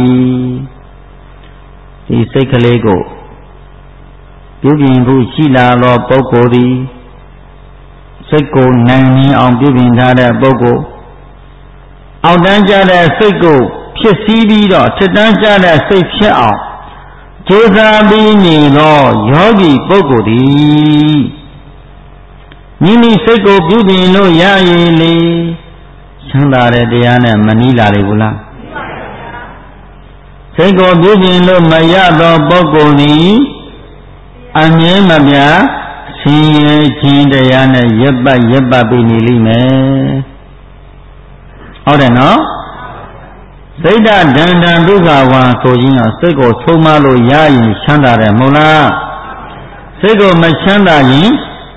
ဒီစိတ်ကလေးကိုပြုပြင်ဖို့ရှိလာသောပုဂ္ဂိုလ်သည်စိတ်ကိုနိုင်မြင်အောင်ပြုပြင်ထားတဲ့ပုဂ္ဂိုလ်အောက်တန်းကျတဲ့စိတ်ကိုဖြစ်စည်းပြီးတော့ထက်တန်းကျတဲ့စိတ်ဖြစ်အောင်ကြိုးစားပြီးနေသောယောဂီပုဂ္ဂိုလ်သည်မိမိစိတ်ကိုပြုပြင်လို့ရရင်လေချမ်းသာတဲ့တရားနဲ့မနီးလာလေဘူးလားစိတ်ကိုပြုပြင်လို့မရသောပုဂ္ဂိုလ်သည်မြဲမပြတ်ဆင်းရဲခြင်းတရားနဲ့ရပ်ပတ်ပြီးနေလိမ့်မယ်ဟုတ်တယ်နော်စိတ်ဓာတ်ဒန္တံဒုက္ခဝါဆိုခြင်းဟာစိတ်ကိုဆုံးမလို့ရရင်ချမ်းသာတယ်မဟုတ်လားစိတ်ကိုမချမ်းသာရင်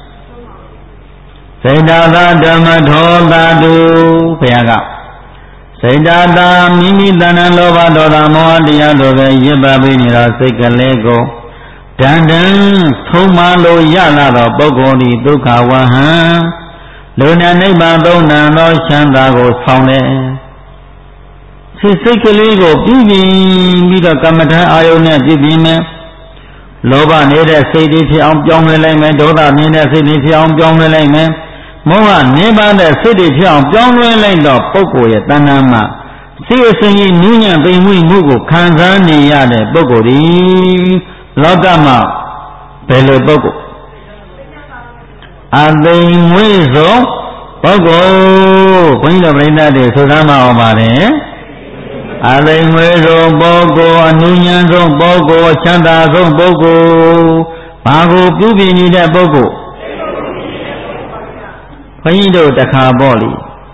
စိတ်ဓာတ်ဓမ္မထောတာတုဘုရားကစိတ်ဓာတ်မိမိတဏ္ဍလောဘဒေါသမောဟတရားတို့ပဲရပ်ပါပြီးနေတော့စိတ်ကလေးကိုဒန္တံဆုံးမလို့ရလာတော့ပုဂ္ဂိုလ်ဒီဒုက္ခဝဟံလူနာနိဗ္ဗာန်သုံးနံသောချမ်းသာကိုဆောင်တယ်စိတ်ကလေးကိုပြုပြင်ပြီးတော့ကမ္မထအာယုန်နဲ့ပြုပြင်မယ်လောဘနေတဲ့စိတ်တွေဖြစ်အောင်ပြောင်းလဲလိုက်မယ်ဒေါသနေတဲ့စိတ်တွေဖြစ်အောင်ပြောင်းလဲလိုက်မယ်မောဟနေပါတဲ့စိတ်တွေဖြစ်အောင်ပြောင်းလဲလိုက်တော့ပုဂ္ဂိုလ်ရဲ့တဏ္ဍာမှာစိတ်အစဉ်ကြီးနူးညံ့သိမ်မွေ့မှုကိုခံစားနေရတဲ့ပုဂ္ဂိုလ်ဒီလောကမှာဘယ်လိုပုဂ္ဂိုလ်အသိမ်မွေ့ဆုံးပုဂ္ဂိုလ်ဘုန်းကြီးတို့ပြိဿတွေဆိုသားမအောင်ပါတယ်အသိမ်မွေ့ဆုံးပုဂ္ဂိုလ်အနုညံ့ဆုံးပုဂ္ဂိုလ်ချမ်းသာဆုံးပုဂ္ဂိုလ်ဘာကိုပြုပြင်နေတဲ့ပုဂ္ဂိုလ်ဘုန်းကြီးတို့တခါပေါ့လေ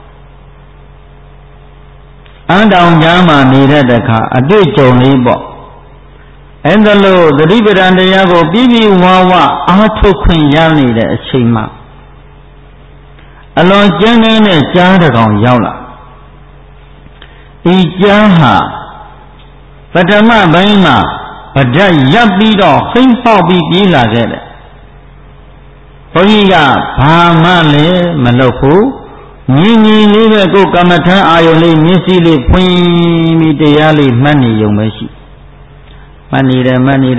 အန်းတောင်ကြားမှာနေတဲ့တခါအတွေ့အကြုံလေးပေါ့အဲ့ဒါလို့သတိပဋ္ဌာန်တရားကိုပြီးပြီးဝါဝအားထုတ်ခွင့်ရနေတဲ့အချိန်မှာအလွန်ကျဉ်းတဲ့ကြားတစ်ကောင်ရောက်လာဒီကြားဟာပထမပိုင်းမှာဗဒတ်ရပ်ပြီးတော့ဟိမ့်ပေါက်ပြီးပြေးလာခဲ့တယ်ဘုန်းကြီးကဘာမှလည်းမလုပ်ဘူးညီညီလေးပဲကိုယ်ကမ္မထံအာယုန်လေးမျက်စိလေးဖွင့်ပြီးတရားလေးမှတ်နေုံပဲရှိမှတ်နေတယ်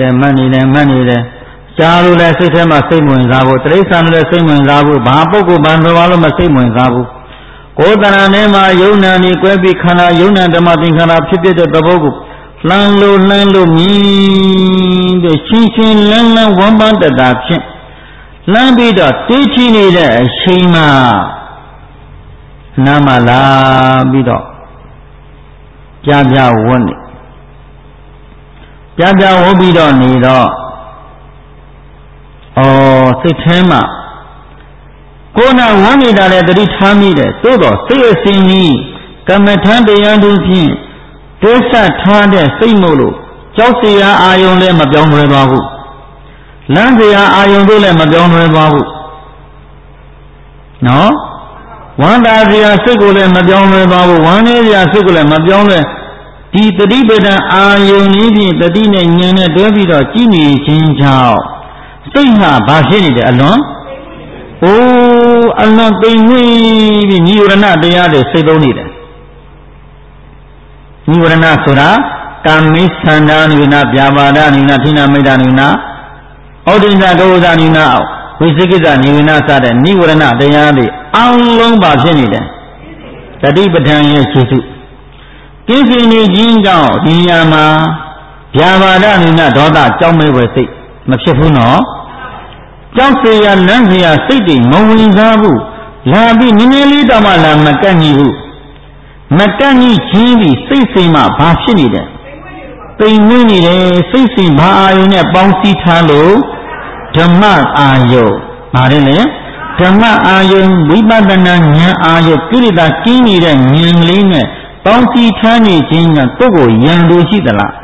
ကြားလို့လည်းစိတ်ထဲမှာစိတ်ဝင်စားဖို့တိရစ္ဆာန်လည်းစိတ်ဝင်စားဖို့ဘာပုဂ္ဂိုလ်ဘာတော်လို့မစိတ်ဝင်စားဘူးကိုယ်တဏ္ဍာထဲမှာယုံနာနေကွဲပြီးခန္ဓာယုံနာဓမ္မသင်္ခါရဖြစ်တဲ့သဘောကိုလှမ်းလို့မြင်တဲ့ရှင်းလန်းဝမ်းပန်းတတာဖြင့်လှမ်းပြီးတော့တွေးချနေတဲ့အချိန်မှာနာမလာပြီးတော့ပြဝတ်နေပြဝတ်ပြီးတော့နေတော့စိတ်ထဲမှာကိုယ်နဲ့ဝန်းနေတာလည်းတတိထားမိတယ်သို့တော့စိတ်အစဉ်ကြီးကမ္မထံတရားတို့ဖြင့်တွဲဆက်ထားတဲ့စိတ်မို့လို့ကြောက်စရာအာယုံလည်းမပြောင်းလဲသွားဘူးလမ်းစရာအာယုံတို့လည်းမပြောင်းလဲသွားဘူးနော်ဝန္တာစရာစိတ်ကိုလည်းမပြောင်းလဲသွားဘူးဝမ်းနေစရာစိတ်ကိုလည်းမပြောင်းလဲဒီတတိပဒံအာယုန်ကြီးဖြင့်တတိနဲ့ဉာဏ်နဲ့တွဲပြီးတော့ကြည်နေခြင်းကြောင့်စိတ်ဟာဘာဖြစ်နေတယ်အလွန်အလွန်သိမ်မွေ့ပြီးနိဝရဏတရားတွေစိတ်သုံးနေတယ်နိဝရဏဆိုတာကာမိသန္တာနိဝရဏဗျာပါဒနိဝရဏထိနာမိတ်တာနိဝရဏဩဒိဉ္စဒုဝဇနိဝရဏဝိသိကိစ္စနိဝရဏစတဲ့နိဝရဏတရားတွေအလုံးပါဖြစ်နေတယ်တတိပဋ္ဌာန်ရဲ့ခြေစုကိစ္စနေခြင်းကြောင့်ဒီညမှာဗျာပါဒနိဝရဏဒေါသကြောင့်မဲ့ဝယ်စိတ်မဖြစ်ဘူးနော်ကြောက်เสียလမ်းเสียစိတ်တွေမဝင်စားဘူးလာပြီးနည်းနည်းလေးတောင်မှလာမကန့်ညီဘူးမကန့်ညီခြင်းပြီးစိတ်စိမ်မှဘာဖြစ်နေတယ်သိမ်မွေးနေတယ်စိတ်စိမ်ဘာအာယုန်နဲ့ပေါင်းစည်းထားလို့ဓမ္မအာယုန်ပါတယ်လေဓမ္မအာယုန်ဝိပဿနာဉာဏ်အာယုန်ကိရိတာကင်းနေတဲ့ဉာဏ်လေးနဲ့ပေါင်းစည်းထားနေခြင်းကကိုယ့်ကိုယံလို့ရှိသလား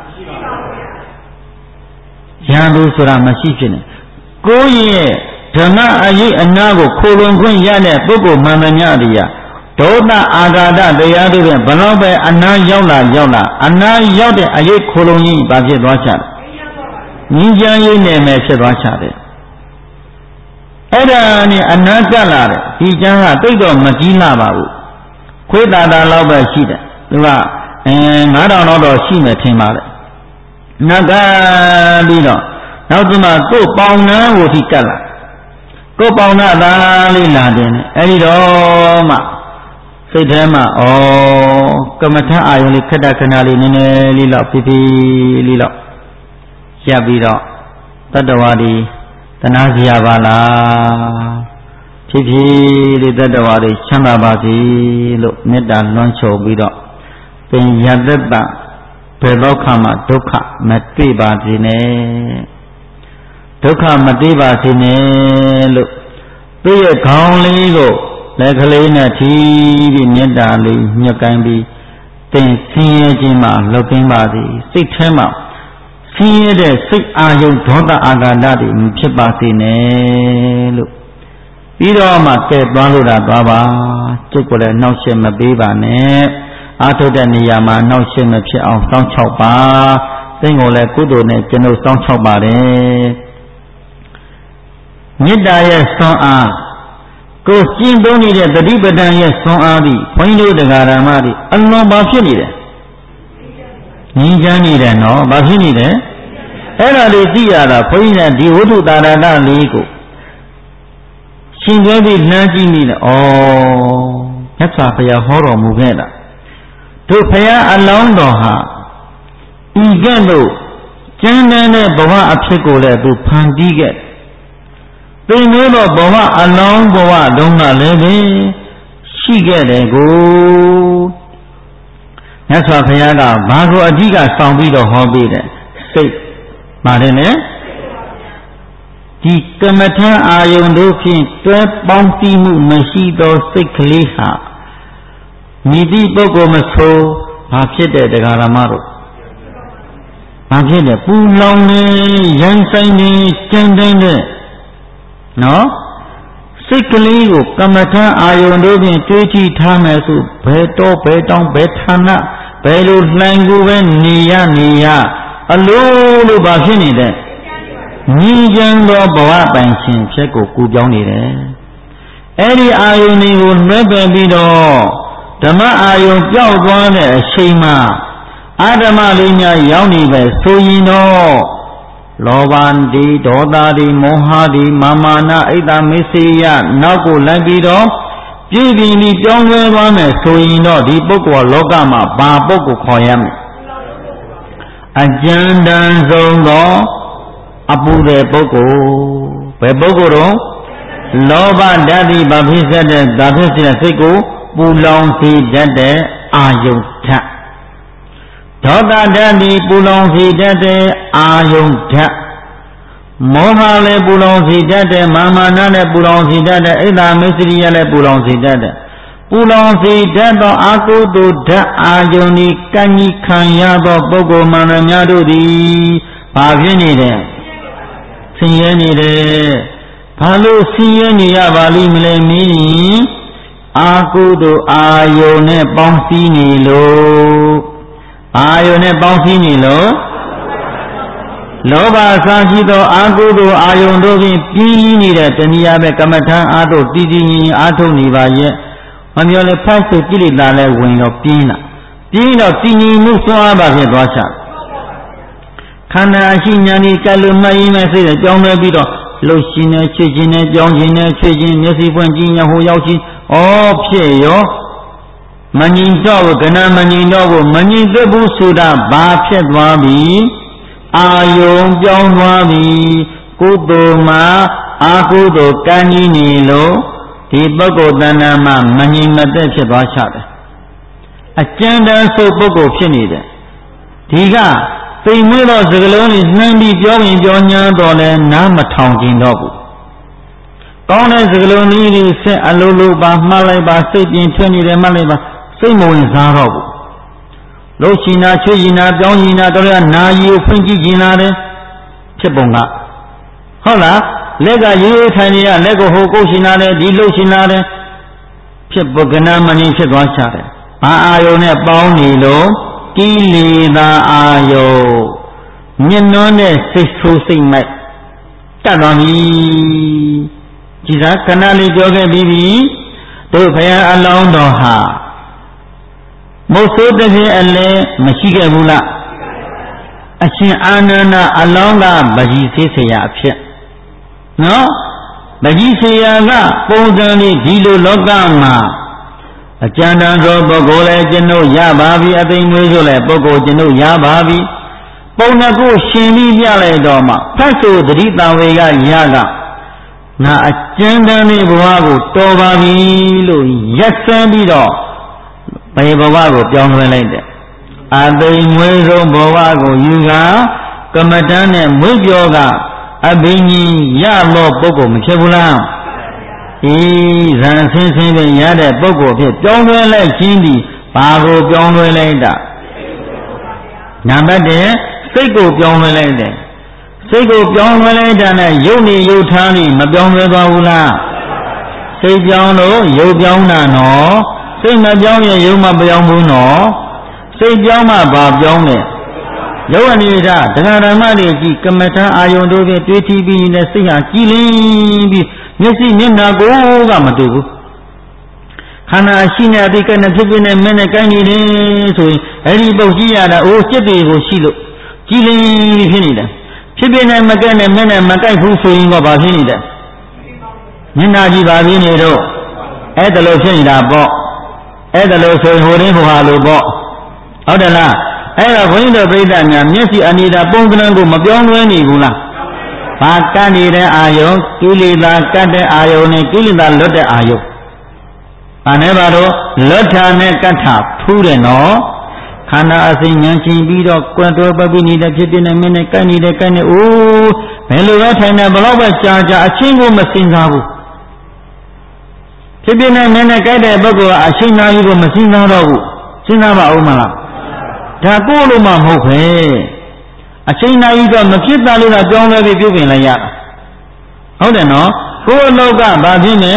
ယံလို့ဆိုတာမရှိဖြစ်နေကိုယ့်ရဲ့ဓမ္မအရေးအနာကိုခိုလုံခွင့်ရတဲ့ပုဂ္ဂိုလ်မှန်သမျှတရားဒေါသအာဃာတတရားတို့ဖြင့်ဘလောက်ပဲအနာရောက်လာအနာရောက်တဲ့အရေးခိုလုံရင်ဘာဖြစ်သွားချလဲငြင်းချမ်းရေးနယ်မယ်ဖြစ်သွားချတယ်အဲ့ဒါနဲ့အနာကလာတယ်ဒီကျမ်းကတိတ်တော့မကြီးလာပါဘူးခွေးတာလောက်ပဲရှိတယ်သူက9000တော့ရှိမယ်ထင်ပါတယ်နဂပြီးတော့နောက်ဒီမှာကိုယ်ပေါင်နှန်းကိုထိကတ်လာကိုယ်ပေါင်နှန်းသားလေးလာတယ်အဲ့ဒီတော့မှစိတ်ထဲမှာကမ္မထအာယုန်လေးခဏခဏလေးနည်းနည်းလေးလောက်ဖြည်းဖြည်းလေးလောက်ရပ်ပြီးတော့တတ္တဝါဒီတနာစရာပါလားဖြည်းဖြည်းလေးတတ္တဝါတွေချမ်းသာပါစေလို့မေတ္တာလွှမ်းခြုံပြီးတော့ပင်ယတ္တဘယ်တော့မှဒုက္ခမတွေ့ပါစေနဲ့ဒုက္ခမတိပါစေနဲ့လို့သူ့ရဲ့ခေါင်းလေးကိုလက်ကလေးနဲ့ထီးပြီးမေတ္တာလေးညှက်ကိုင်းပြီးသင်ဆင်းရဲခြင်းမှလွတ်ကင်းပါသည်စိတ်ထဲမှာဆင်းရဲတဲ့စိတ်အာယုဒေါသအာဃာတတွေမဖြစ်ပါစေနဲ့လို့ပြီးတော့မှကဲသွားလို့တာသွားပါကျုပ်ကလည်းနှောက်ရှက်မပေးပါနဲ့အာထုတဲ့နေရာမှာနှောက်ရှက်မဖြစ်အောင်စောင့်ချောက်ပါစိတ်ကိုလည်းကုသိုလ်နဲ့ကျွန်ုပ်စောင့်ချောက်ပါတယ်မေတ္တာရဲ့ဆွမ်းအားကိုကျင့်သုံးနေတဲ့တတိပဒံရဲ့ဆွမ်းအားသည်ဘုန်းကြီးတို့တရားဓမ္မသည်အလွန်ပါဖြစ်နေတယ်ငြင်းချမ်းနေတယ်နော်ဘာဖြစ်နေတယ်အဲ့ဒါလေးသိရတာဘုန်းကြီးကဒီဝိတုတာရဏလေးကိုရှင်သွဲပြီးလမ်းကြည့်မိတယ်ဩမြတ်စွာဘုရားဟောတော်မူခဲ့တာတို့ဘုရားအလောင်းတော်ဟာဤကဲ့သို့ကျမ်းတဲ့ဘဝအဖြစ်ကိုလည်းသူဖန်တီးခဲ့သင်တို့တော့ဘဝအလောင်းဘဝတုန်းကလည်းပဲရှိခဲ့တယ်ကိုမြတ်စွာဘုရားကဘာကိုအဓိကဆောင်ပြီးတော့ဟောပေးတယ်စိတ်ပါတယ်နဲ့ဒီကမ္မထအာယုန်တို့ဖြင့်တွဲပေါင်းစည်းမှုမရှိသောစိတ်ကလေးဟာမိတိပုဂ္ဂိုလ်မဆိုဘာဖြစ်တဲ့တရားဓမ္မတို့ဘာဖြစ်လဲပူလောင်နေရန်ဆိုင်နေကြမ်းတမ်းတဲ့နော်စိတ်ကလေးကိုကမ္မထအာယုန်တို့ဖြင့်တွေးကြည့်ထားမယ်ဆိုဘယ်တော့ဘယ်တောင်းဘယ်ဌာနဘယ်လိုလှိုင်ကိုပဲနေရအလိုလိုဘာဖြစ်နေတဲ့ညီကျန်သောဘဝပိုင်ရှင်ဖြစ်ကိုကူပြောင်းနေတယ်အဲ့ဒီအာယုန်တွေကိုလွှဲပယ်ပြီးတော့ဓမ္မအာယုန်ပြောက်သွားတဲ့အချိန်မှာအာဓမ္မလေးများရောက်နေပဲဆိုရင်တော့လောဘတိဒေါသတိမောဟတိမာမာနအိတ်တမေစေယနောက်ကိုလိုက်ပြီးတော့ပြည့်ပြည့်ပြီးပြောင်းလဲသွားမယ်ဆိုရင်တော့ဒီပုဂ္ဂိုလ်လောကမှာဘာပုဂ္ဂိုလ်ခေါ်ရမလဲအကျဉ်းတန်ဆုံးသောအပူတဲ့ပုဂ္ဂိုလ်ဘယ်ပုဂ္ဂိုလ်တော့လောဘဓာတ်ဒီဘာဖြစ်စေတဲ့ဒါဖြစ်စေတဲ့စိတ်ကိုပူလောင်စေတတ်တဲ့အာယုဓာတ်ဒေါသဓာတ်ဒီပူလောင်စေတတ်တဲ့အာယုဓာတ်မောဟလည်းပူလောင်စေတတ်တဲ့မာမာနလည်းပူလောင်စေတတ်တဲ့အိဒါမစ္စရိယလည်းပူလောင်စေတတ်တဲ့ပူလောင်စေတတ်သောအာကုသိုလ်ဓာတ်အာယုန်ဤကံကြီးခံရသောပုဂ္ဂိုလ်မှန်များတို့သည်ဘာဖြစ်နေတယ်ဆင်းရဲနေတယ်ဘာလို့ဆင်းရဲနေရပါလိမ့်မလဲမင်းအာကုသိုလ်အာယုန်နဲ့ပေါင်းစည်းနေလို့အာယုန်နဲ့ပေါင်းစည်းနေလို့လောဘအစာရှိသောအာကုသိုလ်အာယုန်တို့ဖြင့်ပြင်းနေတဲ့တဏှာပဲကမ္မထံအာတို့တည်တည်ငြိမ်အားထုတ်နေပါရဲ့မပြောလဲဖတ်ဆိုကိလေသာလဲဝင်တော့ပြင်းတော့တည်ငြိမ်မှုစွမ်းအားပါဖြစ်သွားချခန္ဓာအရှိဉာဏ်ဤကလွတ်မှတ်ရင်းမဲ့စိတ်နဲ့ကြောင်းလဲပြီးတော့လှုပ်ရှင်နဲ့ချွေခြင်းနဲ့ကြောင်းခြင်းနဲ့ချွေခြင်းမျက်စိပွင့်ခြင်းညာဟိုရောက်ခြင်းဩဖြစ်ရောမငြိမ်တော့ဘူးကဏမငြိမ်တော့ဘူးမငြိမ်သက်ဘူးဆိုတာဘာဖြစ်သွားပြီအာယုံပြောင်းသွားပြီကုသိုလ်မှာအာကုသိုလ်ကံကြီးနေလို့ဒီပုဂ္ဂိုလ်တဏ္ဍာမှာမငြိမ်မသက်ဖြစ်သွားချတယ်အကျဉ်းတန်းဆိုပုဂ္ဂိုလ်ဖြစ်နေတယ်ဒီကသိမ်မွေးသောစကလုံးကြီးနှမ်းပြီးပြောရင်ပြောညာတော့လဲနားမထောင်ကျင်တော့ဘူးကောင်းတဲ့စကလုံးကြီးတွေဆက်အလိုလိုပါမှတ်လိုက်ပါစိတ်ပြင်ထွင်နေတယ်မှတ်လိုက်ပါစိတ်မဝင်စားတော့ဘူးလှုပ်ရှင်နာချွေရှင်နာပြောင်းရှင်နာတော့ရနာယီကိုဖွင့်ကြည့်ရှင်နာတယ်ဖြစ်ပုံကဟုတ်လားလက်ကရေးရေးထိုင်နေရလက်ကိုဟိုကုတ်ရှင်နာတယ်ဒီလှုပ်ရှင်နာတယ်ဖြစ်ပုဂ္ဂနာမဏိဖြစ်သွားချတယ်ဘာအာယုန်နဲ့ပေါင်းနေလို့ကိလေသာအာယုန်မြင့်နှွန်းတဲ့စိတ်ဆိုးစိတ်မိုက်တတ်တော်ပြီကြည်သာခဏလေးပြောခဲ့ပြီးပြီတို့ဘုရားအလောင်းတော်ဟာမုတ်ဆိုးတစ်ခေအလဲမရှိခဲ့ဘူးလားအရှင်အာနန္ဒအလောင်းကဗကြီးသေးဆရာအဖြစ်နော်ဗကြီးဆရာကပုံစံလေးဒီလိုလောကမှာအကျဉ်းတန်သောပုဂ္ဂိုလ်လည်းကျွန်ုပ်ရပါပြီအသိမွေးဆိုလည်းပုဂ္ဂိုလ်ကျွန်ုပ်ရပါပြီပုံနှကုရှင်ပြီးပြလိုက်တော့မှဖတ်ဆိုသတိတံဝေကရကငါအကျဉ်းတန်လေးဘဝကိုတော်ပါပြီလို့ရက်စမ်းပြီးတော့ဘယ်ဘဝကိုပြောင်းလဲလိုက်တယ်အသိမွေးဆုံးဘဝကိုယူကကမ္မဋ္ဌာန်းနဲ့မွေးပြောကအဘိညာရသောပုဂ္ဂိုလ်မဖြစ်ဘူးလားဇန်ဆင်းဆင်းပဲရတဲ့ပုဂ္ဂိုလ်ဖြစ်ပြောင်းလဲလိုက်ခြင်းဒီဘာကိုပြောင်းလဲလိုက်တာနံပါတ်1စိတ်ကိုပြောင်းလဲလိုက်တယ်စိတ်ကိုပြောင်းလဲလိုက်တာနဲ့ယုတ်နေယုတ်ထားနေမပြောင်းလဲသွားဘူးလားစိတ်ပြောင်းလို့ယုတ်ပြောင်းတာနော်စိတ်မပြောင်းရင်ယုတ်မပြောင်းဘူးနော်စိတ်ပြောင်းမှဘာပြောင်းလဲယုတ်အနေဒါတရားဓမ္မတွေကြည့်ကမ္မထာအာယုန်တို့ဖြင့်တွေးထီးပြီးနဲ့စိတ်ဟာကြည်လင်းပြီးမျက်စိမျက်နှာကိုကမတူဘူးခန္ဓာရှိနေအတိကနဲ့ဖြစ်ဖြစ်နဲ့မင်းနဲ့ကိုင်းနေတယ်ဆိုရင်အဲ့ဒီပုတ်ကြည့်ရတာအိုးစိတ်တွေကိုရှိလို့ကြည်လင်းဖြစ်နေတယ်ဖြစ်ဖြစ်နဲ့မကဲနဲ့မင်းနဲ့မကိုက်ဘူးဆိုရင်တော့ဘာဖြစ်နေတယ်မျက်နှာကြည့်ပါပြီးနေတော့အဲ့ဒါလို့ဖြစ်နေတာပေါ့အဲ့ဒါလို့ဆိုရင်ဟိုရင်းဟိုဟာလို့ပေါ့ဟုတ်တယ်လားအဲ့တော့ဘုန်းကြီးတို့ပြိဿများမျက်စိအနေတာပုံသဏ္ဍာန်ကိုမပြောင်းလဲနေဘူးလားဘာကတ်နေတဲ့အာယုံကိလေသာကတ်တဲ့အာယုံနဲ့ကိလေသာလွတ်တဲ့အာယုံဘာနဲ့ပါတော့လွတ်တာနဲ့ကတ်တာထူးတယ်နော်ခန္ဓာအစဉ်ဉာဏ်ချင်းပြီးတော့ကွယ်တော်ပပိနေတဲ့ဖြစ်ဖြစ်နဲ့မင်းနဲ့ကိုက်နေတဲ့ကိုက်နေအိုးဘယ်လိုပဲထိုင်နေဘလို့ပဲကြာကြာအချင်းကိုမစင်စားဘူးဖြစ်ဖြစ်နဲ့မင်းနဲ့ကိုက်တဲ့ပုဂ္ဂိုလ်ကအချင်းသားကြီးကိုမစင်စားတော့ဘူးစဉ်းစားပါဦးမလားဒါကိုယ်လို့မှမဟုတ်ပဲအချိန်နာကြီးတော့မဖြစ်တာလို့တော့ပြောင်းလဲပြီးပြုပြင်လိုက်ရတာဟုတ်တယ်နော်ကိုယ်အလောက်ကဘာဖြစ်နေ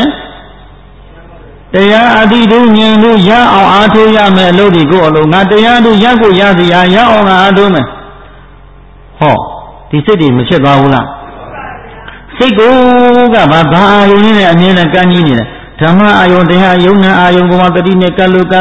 တရားအတိတုဉာဏ်တို့ရအောင်အားထုတ်ရမယ်အလုပ်တွေကိုအလုံးငါတရားတို့ရကိုရစီရအောင်ငါအားထုတ်မယ်ဟောဒီစိတ်တွေမဖြစ်သွားဘူးလားစိတ်ကိုကဘာအာယုန်နဲ့အမြဲတမ်းကမ်းကြီးနေတယ်ဓမ္မအာယုန်တရားယုံနာအာယုန်ကတတိနဲ့ကတ်လို့ဩ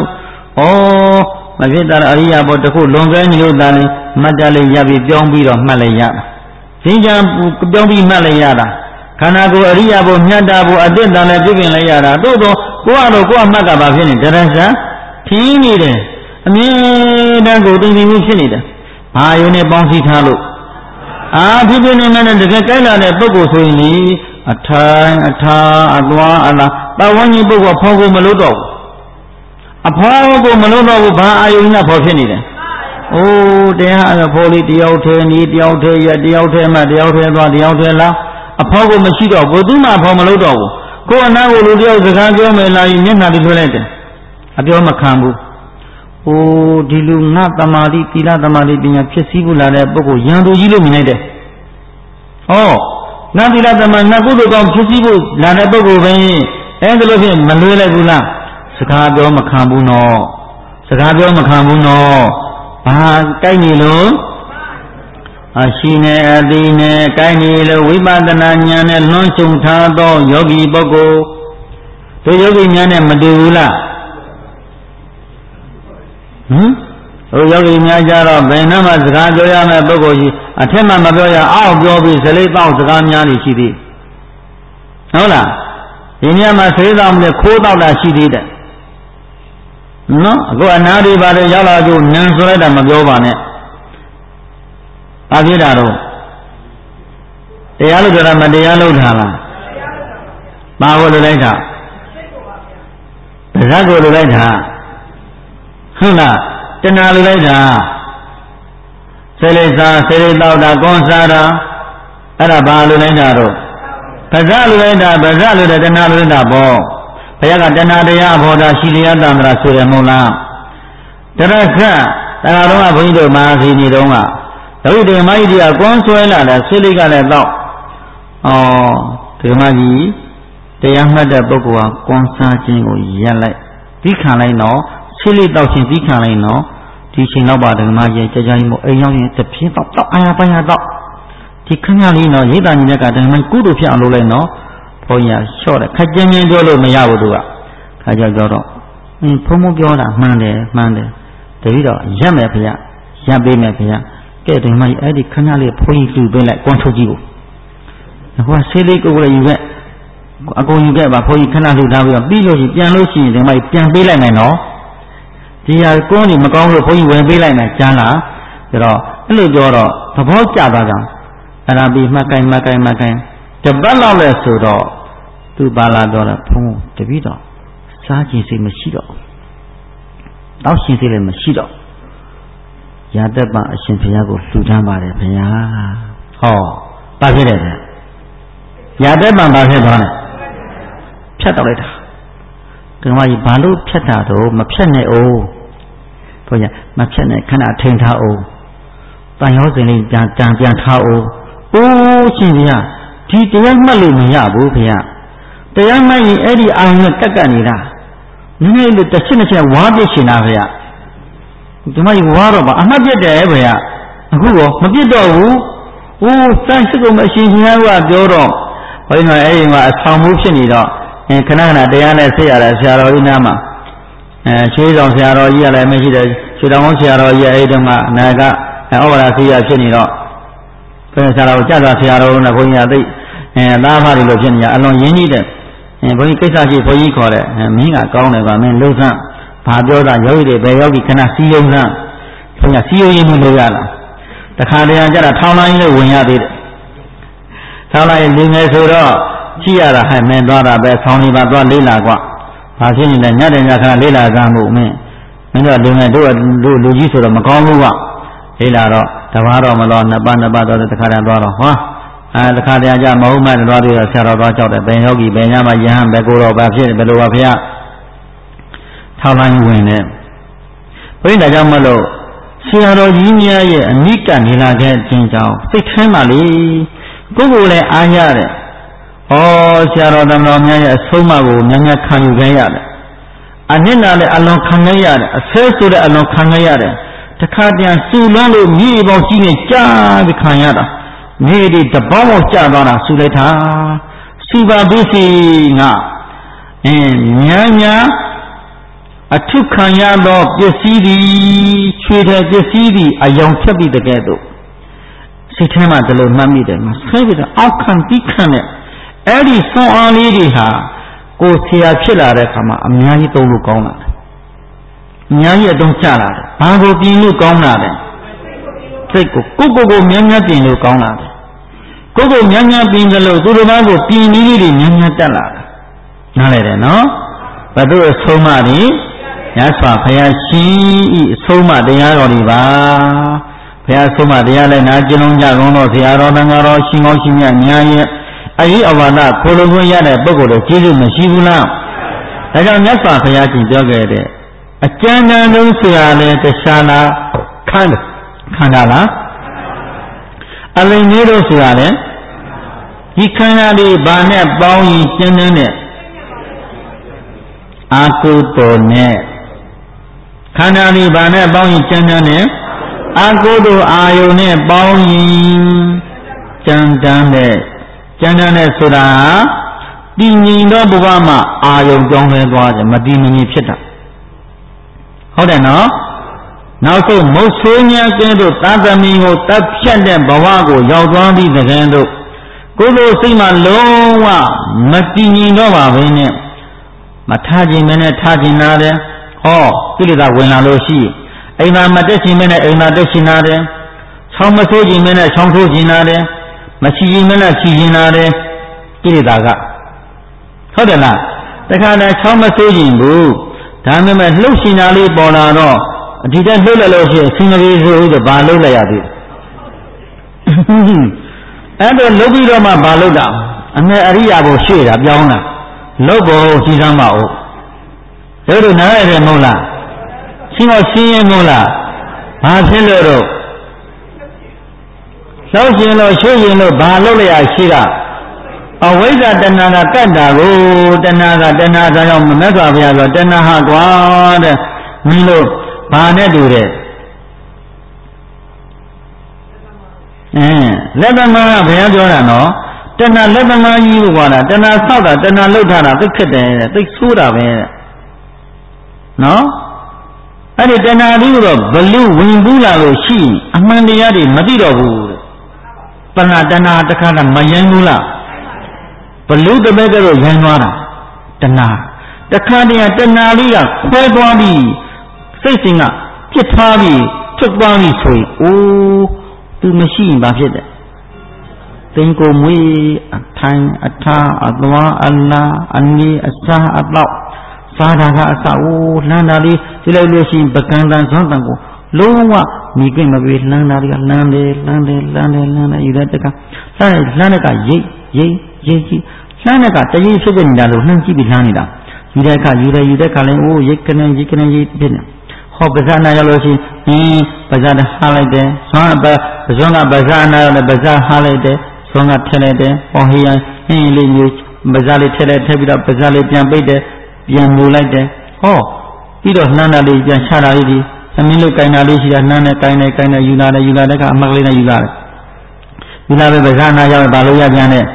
မဖြစ်တာအရိယာဘောတခုလွန်ကဲနေလို့တာလေမှတ်တလေးရပြီးပြောင်းပြီးတော့မှတ်လိုက်ရတာဈဉ္ကြံပြောင်းပြီးမှတ်လိုက်ရတာခန္ဓာကိုယ်အရိယာဘောမြတ်တာဘောအတ္တတန်လည်းပြုပြင်လိုက်ရတာသို့တော့ကိုယ်ကတော့ကိုယ်အမှတ်ကဘာဖြစ်နေတရဇာထင်းနေတယ်အမြဲတမ်းကိုသိသိမှုဖြစ်နေတယ်ဘာယုံနဲ့ပေါင်းစည်းထားလို့ဖြစ်ဖြစ်နေနဲ့တကယ်ကြိုက်လာတဲ့ပုဂ္ဂိုလ်ဆိုရင်လေအထိုင်အထားအသွားအလာပတ်ဝန်းကျင်ပုဂ္ဂိုလ်ဖော်ကိုမလို့တော့ဘူးအဖော်ကိုမလို့တော့ဘူးဘာအာယုံနဲ့ဖော်ဖြစ်နေတယ်။အိုးတရားအဖော်လေးတယောက်ထဲနေတယောက်ထဲရတယောက်ထဲမှတယောက်ထဲသွားတယောက်ထဲလာအဖော်ကိုမရှိတော့ဘူးသူမှဖော်မလို့တော့ဘူးကိုယ်အနာကိုလူတယောက်စကားပြောမယ်လာရင်မျက်နှာတွေလွှဲလိုက်တယ်အပြောမခံဘူး။အိုးဒီလူငါတမာတိသီလတမာတိပညာဖြစ်စည်းဖို့လာတဲ့ပုဂ္ဂိုလ်ရန်သူကြီးလို့မြင်လိုက်တယ်။ဟောငါသီလတမာနတ်ကုသိုလ်ကောင်းဖြစ်စည်းဖို့လာတဲ့ပုဂ္ဂိုလ်ပဲအဲ့ဒါလို့ဖြင့်မလွှဲလိုက်ဘူးလား။စကားပြောမခံဘူးနော်စကားပြောမခံဘူးနော်ဘာတိုက်နေလို့အရှိနေအတိနေတိုက်နေလို့ဝိပဿနာဉာဏ်နဲ့လွန်ခြုံထားသောယောဂီပုဂ္ဂိုလ်တို့ယောဂီဉာဏ်နဲ့မတူဘူးလားဟိုယောဂီများကြတော့ဘယ်နှမှာစကားပြောရမယ့်ပုဂ္ဂိုလ်ကြီးအထက်မှာမပြောရအောင်ပြောပြီးဇလိတောက်စကားများနေရှိသေးဟုတ်လားဒီညမှာဇလိတောက်နဲ့ခိုးတောက်တာရှိသေးတယ်နော်အခုအနာတွေပါတယ်ရောက်လာကြနန်းဆိုလိုက်တာမပြောပါနဲ့ဘာဖြစ်တာတော့တရားလို့ပြောတာမတရားလို့ထားလားဘာကိုလိုလိုက်တာဇတ်ကိုလိုလိုက်တာဟုတ်လားတဏှာလိုလိုက်တာဆေလိစားဆေလိတောက်တာကွန်စားတာအဲ့ဒါဘာလိုလိုက်တာတော့ဗဇတ်လိုလိုက်တာဗဇတ်လိုတဲ့တဏှာလိုလိုက်တာပေါ့ဘုရားကတဏှာတရားအဘောဓာရှိလျာတံ္ဍရာဆိုရမဟုတ်လားတရခတရားတော်ကဘုန်းကြီးတို့မဟာစီနေတုန်းကဒုတိယမကြီးကကွန်ဆွဲလာတယ်ဆွေးလိကလည်းတော့ဒီမကြီးတရားမှတ်တဲ့ပုဂ္ဂိုလ်ကကွန်စားခြင်းကိုရပ်လိုက်ပြီးခံလိုက်တော့ဆွေးလိတောက်ခြင်းပြီးခံလိုက်တော့ဒီချိန်တော့ပါဓမ္မကြီးကြာကြာကြီးမို့အိမ်ရောက်ရင်တပြင်းတော့အာရပိုင်းရတော့ဒီခဏလေးတော့ရိတ်တာညီတဲ့ကဓမ္မကုသိုလ်ဖြစ်အောင်လုပ်လိုက်တော့ဘုန်းကြီးလျှော့တယ်ခက်ကျင်းကျင်းပြောလို့မရဘူးသူကခါကြောက်တော့ဘုံဘုံပြောတာမှန်တယ်တတိတော့ရက်မယ်ဗျာရပ်ပေးမယ်ဗျာကဲဒီမှာအဲ့ဒီခဏလေးဘုန်းကြီးလူပေးလိုက်ကွန်ထုတ်ကြည့်ဖို့ဟိုကဆေးလေးကိုလည်းယူခဲ့အကုန်ယူခဲ့ပါဘုန်းကြီးခဏလူထားပြီးတော့ပြီးလို့ရှိရင်ပြန်လို့ရှိရင်ဒီမှာပြန်ပေးလိုက်မယ်နော်ဒီဟာကွန်းကြီးမကောင်းလို့ဘုန်းကြီးဝင်ပေးလိုက်မယ်ကျမ်းလားဒါတော့အဲ့လိုပြောတော့သဘောကျသွားကြအဲ့ဒါပြီးမှတ်ကိုင်းတပတ်လောက်လဲဆိုတော့သူပါလာတော့ဘုန်းတပည့်တော်စားခြင်းစိတ်မရှိတော့တောက်ရှင်စိတ်လည်းမရှိတော့ရာသက်ပအရှင်ဘုရားကိုလှူဒန်းပါတယ်ဘုရားဟောဘာဖြစ်လဲရာတဲ့ပံဘာဖြစ်သွားလဲဖြတ်တော့လိုက်တာဒီမှာကြီးဘာလို့ဖြတ်တာတော့မဖြတ်နဲ့အောင်ဘုရားမဖြတ်နဲ့ခဏထိန်ထားအောင်တန်ရောစင်လေးပြန်ထားအောင်အိုးရှင်ဗျာဒီတရားမှတ်လို့မရဘူးဗျာတရားမှတ်ရင်အဲ့ဒီအာရုံနဲ့ကပ်နေတာနည်းနည်းလေးတစ်ချက်တစ်ချက်ဝါးပြစ်ရှင်တာဗျာဒီမှာကြီးဝါးတော့ပါအမှတ်ပြတ်တယ်ဗျာအခုတော့မပြတ်တော့ဘူးအိုးစမ်းစစ်ကုန်မရှင်ရှင်ကပြောတော့ဘုန်းကြီးကအဲ့ဒီမှာအဆောင်မှုဖြစ်နေတော့ခဏခဏတရားနဲ့ဆက်ရတာဆရာတော်ကြီးနားမှာချွေးဆောင်ဆရာတော်ကြီးကလည်းမရှိတယ်ချွေတော်ကောင်းဆရာတော်ကြီးအဲ့ဒီမှာအနာကဩဝါဒဆေးရဖြစ်နေတော့ဘယ်ဆရာတော်ကြတာဆရာတော်နဲ့ဘုန်းကြီးကသိသားဖားတွေလို့ဖြစ်နေကြအလွန်ရင်းကြီးတယ်ဘုန်းကြီးကိစ္စရှိဘုန်းကြီးခေါ်တယ်မင်းကကောင်းတယ်ကွာမင်းလှုပ်ဆန်းဘာပြောတာယောဂီတွေဘယ်ယောဂီခဏစီယုံဆန်းဘုန်းကြီးစီယုံရင်မလို့ရလားတခါတည်းကြတာထောင်းလိုင်းလေးဝင်ရသေးတယ်ထောင်းလိုင်းလူငယ်ဆိုတော့ကြည့်ရတာဟဲ့မင်းသွားတာပဲဆောင်းလေးပါသွားလေးလာကွာဘာဖြစ်နေလဲညတဲ့ညခါလေးလာကမ်းဖို့မင်းတို့လူငယ်တို့လူကြီးဆိုတော့မကောင်းဘူးကွာလေးလာတော့တပါးတော့မလို့နှစ်ပတ်တော့တခါတည်းသွားတော့ဟောတခါတည်းကြမဟုတ်မှန်သွားပြီးတော့ဆရာတော်သွားကြောက်တယ်ဘယ်ယောဂီဘယ်ညမှာယဟန်ဘယ်ကိုတော့ဘာဖြစ်ဘယ်လိုပါဖေထောင်းလိုင်းဝင်တယ်ဘုရားကြောင့်မလို့ဆရာတော်ကြီးများရဲ့အနိကနေလာခဲ့ခြင်းကြောင့်စိတ်ထဲမှာလေကိုယ်ကိုယ်လည်းအားရတယ်။ဩဆရာတော်သမတော်များရဲ့အဆုံးအမကိုများများခံယူခဲ့ရတယ်။အနစ်နာလည်းအလွန်ခံခဲ့ရတယ်။အဆဲဆိုတဲ့အလွန်ခံခဲ့ရတယ်။တခါတည်းစူလွန်းလို့မြေပေါင်းကြီးနဲ့ကြားပြီးခံရတာ။မြေဒီတပေါင်းပေါင်းကျသွားတာစူလိုက်တာ။စူပါဘိစီငါများအထုခံရသောပစ္စည်းသည်ချွေတဲ့ပစ္စည်းသည်အယောင်ဖြတ်ပြီးတကယ်တော့စိတ်ထဲမှာဒီလိုမှတ်မိတယ်မှာဆွဲပြီးတော့အောက်ခံပြီးခံတဲ့အဲ့ဒီဆွမ်းအားလေးတွေဟာကိုယ်ဆရာဖြစ်လာတဲ့အခါမှာအများကြီးသုံးလို့ကောင်းလာတယ်အများကြီးအသုံးချလာတယ်ဘာကိုပြင်လို့ကောင်းလာတယ်စိတ်ကိုများများပြင်လို့ကောင်းလာတယ်ကိုယ်များများပြင်တယ်လို့သူတို့ဘာကိုပြင်နည်းလေးတွေများများတက်လာတယ်နားလည်တယ်နော်ဘုရားအဆုံးအမတွေညစွာဘုရားရှင်ဤအဆုံးအမတရားတော်တွေပါဘုရားအဆုံးအမတရားလည်းနာကျင့်လုံးကြကုန်တော့ဆရာတော်တန်ဃာတော်ရှင်ကောင်းရှင်မြတ်များရဲ့အရေးအဝါဒကိုလိုခွင့်ရတဲ့ပုဂ္ဂိုလ်တွေကျေးဇူးမရှိဘူးလားဒါကြောင့်မြတ်စွာဘုရားရှင်ပြောခဲ့တဲ့အကျဉ်းတန်းလုံးဆရာလည်းတခြားလားခန္ဓာလားအလိမ်လေးတို့ဆရာလည်းဒီခန္ဓာလေးဘာနဲ့ပေါင်းရင်ကျဉ်းတဲ့အာကုသိုလ်နဲ့ခန္ဓာလေးဘာနဲ့ပေါင်းရင်ကျဉ်းတဲ့အာကုသိုလ်အာယုန်နဲ့ပေါင်းရင်ကျဉ်းတဲ့ဆိုတာတည်ငြိမ်သောဘဝမှာအာယုန်ကြောင်းလဲသွားတယ်မတည်မငြိမ်ဖြစ်တာဟုတ်တယ်နော်နောက်ဆုံးမုတ်ဆိုးများကဲတို့သာသမီကိုတပ်ဖြတ်တဲ့ဘဝကိုရောက်သွားပြီးတဲ့ကဲတို့ကိုယ်လိုစိတ်မှာလုံးဝမတည်ငြိမ်တော့ပါဘဲနဲ့မထားခြင်းမနဲ့ထားခြင်းနာတယ်ဟောကိလေသာဝင်လာလို့ရှိအိမ်သာမတက်ခြင်းမနဲ့အိမ်သာတက်ခြင်းနာတယ်ဆောင်းမဆိုးခြင်းမနဲ့ဆောင်းဆိုးခြင်းနာတယ်မရှိခြင်းမနဲ့ရှိခြင်းနာတယ်ကိလေသာကဟုတ်တယ်လားတခါတည်းဆောင်းမဆိုးခြင်းဘူးဒါမှမဟုတ်လှုပ်ရှင်တာလေးပေါ်လာတော့ဒီတက်လှုပ်လိုက်လို့ရှိရင်ဆင်းရဲဆိုတော့ဘာလှုပ်လိုက်ရသေးအဲ့တော့လှုပ်ပြီးတော့မှဘာလှုပ်တာအမေအရိယာကိုရှေ့တာပြောင်းတာလှုပ်ဖို့စီစမ်းပါဦးတို့နားရတယ်မဟုတ်လားရှင်းတော့ရှင်းရင်မဟုတ်လားဘာဖြစ်လို့တော့လှုပ်ရှင်လို့ရှေ့ရင်လို့ဘာလှုပ်လိုက်ရရှိတာအဝိဇ္ဇာတဏှာကတတ်တာကိုတဏှာဒါကြောင့်မြတ်စွာဘုရားဆိုတဏှာဟာကွာတဲ့မင်းတို့ဘာနဲ့တူတဲ့လက်သမားကဘုရားပြောတာနော်တဏှာလက်သမားကြီးကိုကွာတာတဏှာဆောက်တာတဏှာလှုပ်ထားတာသိခက်တယ်သိဆိုးတာပဲနော်အဲ့ဒီတဏှာလေးကိုတော့ဘလူဝင်ဘူးလာလို့ရှိအမှန်တရားတွေမသိတော့ဘူးတဲ့တဏှာတခါတော့မယဉ်ဘူးလားဘလူတပည့်ကတော့ရန်သွားတာတဏှာတခါတည်းတဏှာလေးကခွဲသွားပြီးစိတ်စဉ်ကပြစ်ထားပြီးထွက်သွားပြီးဆိုရင်အိုးသူမရှိရင်ဘာဖြစ်တယ်သိင်ကိုမွေးအထိုင်အထားအသွားအလာအနည်းအစားအတော့စားတာကအစအိုးလှမ်းတာလေးကြည့်လိုက်လို့ရှိရင်ပကံတန်ဇွန်တန်ကိုလုံးဝမိကိမပြေလမ်းသားတွေကလမ်းတယ်ယူတဲ့တက်ကလမ်းတဲ့ကရိတ်ကြီးလမ်းတဲ့ကတရိပ်ဖြစ်နေတာလို့နှမ်းကြည့်ပြီးလမ်းနေတာယူတဲ့ကလည်းအိုးရိတ်ကနေဖြစ်နေဟောပါဇာနာရောက်လို့ရှိရင်ပါဇာတဟားလိုက်တယ်ဇွမ်းကပါဇာနာရောက်လည်းပါဇာဟားလိုက်တယ်ဇွမ်းကထည့်လိုက်တယ်ဟောဟိယဟင်းလေးမျိုးပါဇာလေးထည့်ပြီးတော့ပါဇာလေးပြန်ပိတ်တယ်ပြန်မူလိုက်တယ်ဟောပြီးတော့နှမ်းတာလေးပြန်ချတာလေးဒီသမင်းလို့ကိုင်တာလေးရှိတာနှမ်းနဲ့ကိုင်နေယူလာတဲ့ကအမှတ်ကလေးနဲ့ယူလာပဲပါဇာနာရောက်ဘာလို့ရပြန်လဲ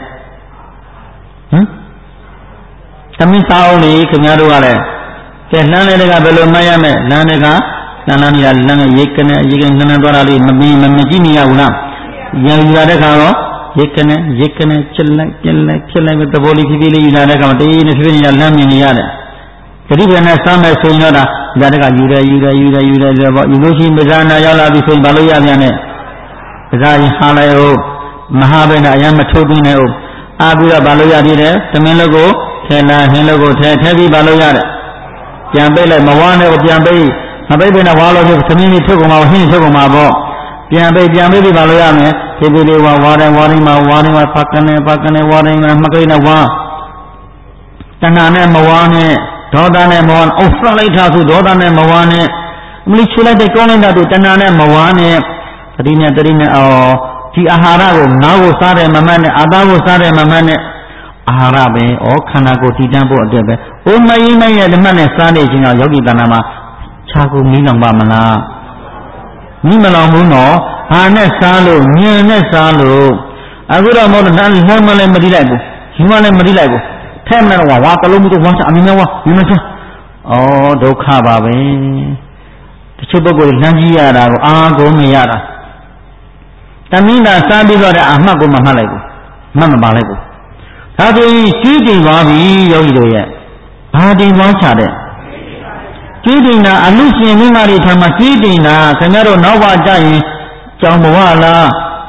သမင်းစားအောင်လေခင်ဗျားတို့ကလည်းကဲနှမ်းတဲ့ကဘယ်လိုမှတ်ရမလဲနှမ်းတဲ့ကနှမ်းနေတာလမ်းရိတ်ကနေနှမ်းသွားတာလေးမကြည့်မိရဘူးလားယူလာတဲ့ခါတော့ရိတ်ကနေချက်လိုက်ပဲသဘောလေးဖြည်းဖြည်းလေးယူလာတဲ့ခါမှာတေးနေဖြည်းဖြည်းနေတာလမ်းမြင်နေရတယ်တတိပ္ပံနဲ့စားမယ်ဆိုရင်တော့ဒါတကယူတယ်ပေါ့ယူလို့ရှိရင်ပဇာနာရောက်လာပြီဆိုရင်ဘာလို့ရပြန်လဲပဇာရင်ဟာလိုက်ဟုတ်မဟာဘိနအရင်မထုတ်သွင်းနဲ့ဟုတ်အားပြီးတော့ဘာလို့ရသေးတယ်သမင်းလို့ကိုထဲလာဟင်းလို့ကိုထဲပြီးဘာလို့ရတယ်ပြန်ပိတ်လိုက်မဝါနဲ့ကိုပြန်ပိတ်မပိတ်ဘဲနဲ့ဝါလို့ဆိုသမင်းလေးထုတ်ကုန်မှာဟင်းထုတ်ကုန်မှာပေါ့ပြန်ပိတ်ပြီးဘာလို့ရမလဲဒီဒီလေးဝါတိုင်းမှာဖတ်ကနေဝါတိုင်းမှာမကိနဲ့ဝါတဏှာနဲ့မဝါနဲ့ဒေါသနဲ့မဝါနဲ့အော်ဆက်လိုက်တာဆိုဒေါသနဲ့မဝါနဲ့အမလီချွေလိုက်တဲ့ကောင်းလိုက်တာတို့တဏှာနဲ့မဝါနဲ့တတိနဲ့အော်ဒီအာဟာရကိုငါးကိုစားတယ်မမှတ်နဲ့အာသားကိုစားတယ်မမှတ်နဲ့အာဟာရပဲခန္ဓာကိုယ်တည်တံ့ဖို့အတွက်ပဲအိုးမရင်းမရဲ့ဓမ္မနဲ့စားနေခြင်းတော့ယောဂီတဏ္ဍာမှာခြားကိုမီးလောင်ပါမလားမီးမလောင်ဘူးနော်ဘာနဲ့စားလို့ဉာဏ်နဲ့စားလို့အခုတော့မဟုတ်လားလှမ်းမလည်းမတိလိုက်ဘူးယူမလည်းမတိလိုက်ဘူးထဲမနဲ့ဝါတလုံးမတော့ဝါချအမြင်နဲ့ဝါမြင်မချဒုက္ခပါပဲတချို့ပုဂ္ဂိုလ်လှမ်းကြည့်ရတာကိုအာကိုမရတာတမင်းသာစားပြီးတော့တဲ့အမှတ်ကိုမမှတ်လိုက်ဘူးမှတ်မပါလိုက်ဘူးဒါဆိုရင်ကြီးတင်သွားပြီယောဂီတို့ရဲ့ဘာတင်သွားချတဲ့ကြီးတင်တာအလူရှင်မိမတွေထံမှာကြီးတင်တာခင်ဗျားတို့နောက်ပါကြရင်ကြောင်ဘဝလား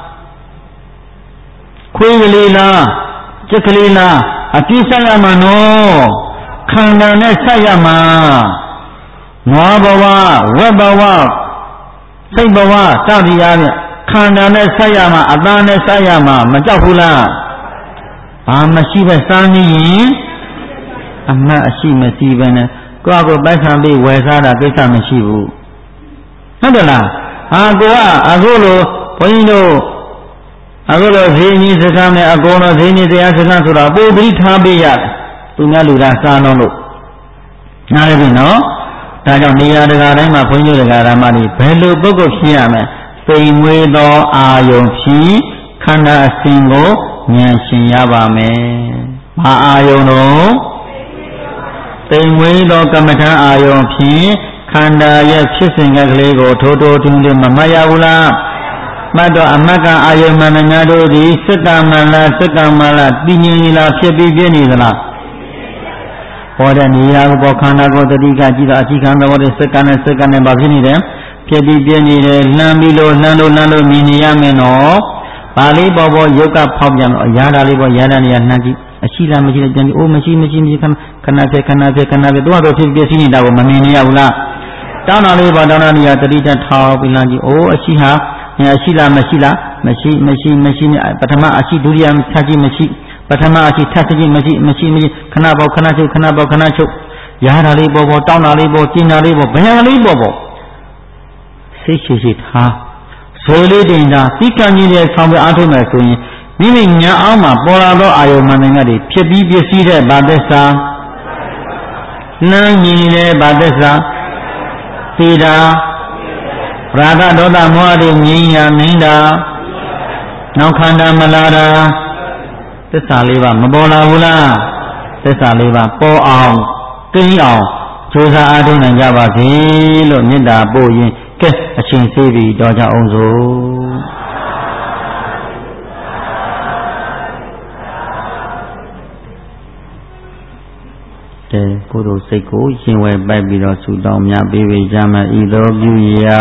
ခွေးကလေးလားကြက်ကလေးလားအပြည့်ဆက်ရမှာနော်ခန္ဓာနဲ့ဆက်ရမှာနွားဘဝဝက်ဘဝစိတ်ဘဝစသည်အားဖြင့်ခန္ဓာနဲ့ဆက်ရမှာအသားနဲ့ဆက်ရမှာမကြောက်ဘူးလားဘာမရှိပဲစားနေရင်အမှတ်အရှိမရှိပဲနဲ့ကိုယ့်ကိုပိုက်ဆံပြီးဝယ်စားတာကိစ္စမရှိဘူးဟုတ်တယ်လားကိုကအခုလိုဘုန်းကြီးတို့အခုလိုဈေးကြီးစကားနဲ့အကုန်လုံးဈေးကြီးတရားစကားဆိုတာပိုပြီးထားပေးရတယ်သူများလူသားစားတော့နားရပြီနော်ဒါကြောင့်နေရာတကာတိုင်းမှာဘုန်းကြီးတို့တရားဓမ္မတွေဘယ်လိုပုဂ္ဂိုလ်ဖြစ်ရမလဲသိမ်မွေးသောအာယုံဖြင့်ခန္ဓာအစဉ်ကိုဉာဏ်ရှင်ရပါမယ်။ဘာအာယုံတော့သိမ်မွေးသောကမ္မထာအာယုံဖြင့်ခန္ဓာရဲ့ဖြစ်စဉ်ကလေးကိုထိုးထွင်းမမှတ်ရဘူးလား။မှတ်တော့အမက္ကအာယုံမှန်များတို့သည်စက္ကမလားတည်ငြိမ်လားဖြစ်ပြီးပြည့်နေသလား။ဟောတဲ့နေရာကိုခန္ဓာကိုတတိကကြည့်တော့အချိခံတော်တဲ့စက္ကနဲ့ဘာဖြစ်နေတယ်ဖြစ်ပြီးပြည့်နေတယ်လှမ်းပြီးလို့မြင်နေရမယ်နော်ပါဠိပေါ်ယုတ်ကဖောက်ပြန်တော့ရာဓာလေးပေါ်ရာဓာနေရာနှမ်းကြည့်အရှိလားမရှိလားကြံကြည့်အိုးမရှိခဏဖြစ်သူကတော့ဖြစ်ပြည့်စည်နေတာကိုမမြင်နေရဘူးလားတောင်းတာလေးပေါ်တောင်းတာနေရာတတိထထောက်ပြီးလှမ်းကြည့်အိုးအရှိဟာအရှိလားမရှိပထမအရှိဒုတိယထပ်ကြည့်မရှိပထမအရှိထပ်ကြည့်မရှိခဏပေါက်ခဏချုပ်ရာဓာလေးပေါ်တောင်းတာလေးပေါ်ကျင်တာလေးပေါ်ဘယ်ဟာလေးပေါ်စိတ်ရှိထားဇေလေးတင်တာတိကံကြီးတဲ့ဆောင်ပြအားထုတ်မယ်ဆိုရင်မိမိညာအောင်မှာပေါ်လာသောအာယုံမှန်တွေနဲ့ဖြစ်ပြီးပစ္စည်းတဲ့ဗာသစ္စာလမ်းမြင်တဲ့ဗာသစ္စာသေတာရာဂဒေါသမောဟတွေငြိမ်းရာမင်းတာနောက်ခန္ဓာမလာတာသစ္စာလေးပါမပေါ်လာဘူးလားသစ္စာလေးပါပေါ်အောင်ကိန်းအောင်ကြိုးစားအားထုတ်နိုင်ကြပါစေလို့မေတ္တာပို့ရင်ကဲအချိန်သေးပြီတော့ကြအောင်စို့ကဲကိုယ်တို့စိတ်ကိုရှင်ဝယ်ပိုက်ပြီးတော့ဆုတောင်းများပေးပေကြမှာဤသို့ပြုရာ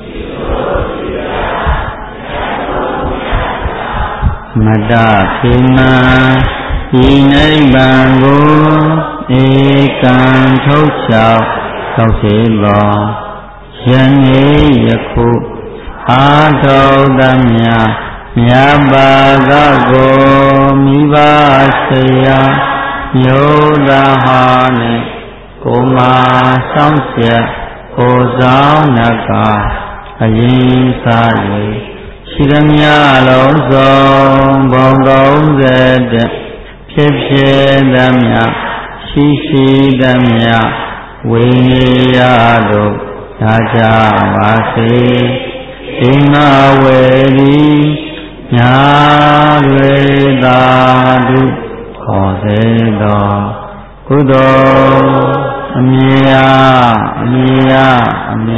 မတ္တခေမဤနိဗ္ဗာန်ကိုဧကံထုတ်ချောက်စေသောယနေ့ယခုအားထုတ်သမျှမြတ်ပါကကိုမိဘဆရာမျိုးသားဟာနဲ့ကိုယ်မှာစောင့်ရှက်ကိုယ်ဆောင်နကအရင်စား၍ရှိသမျှလုံးစုံဘုံ30ဖြစ်ဖြစ်သမျှရှိသမျှဝိညာဉ်ရတို့သာကြပါစေဒီငါဝေဒီညာတွေသာဓုခေါ်စေသောကုသိုလ်အမြဲအမြဲသူ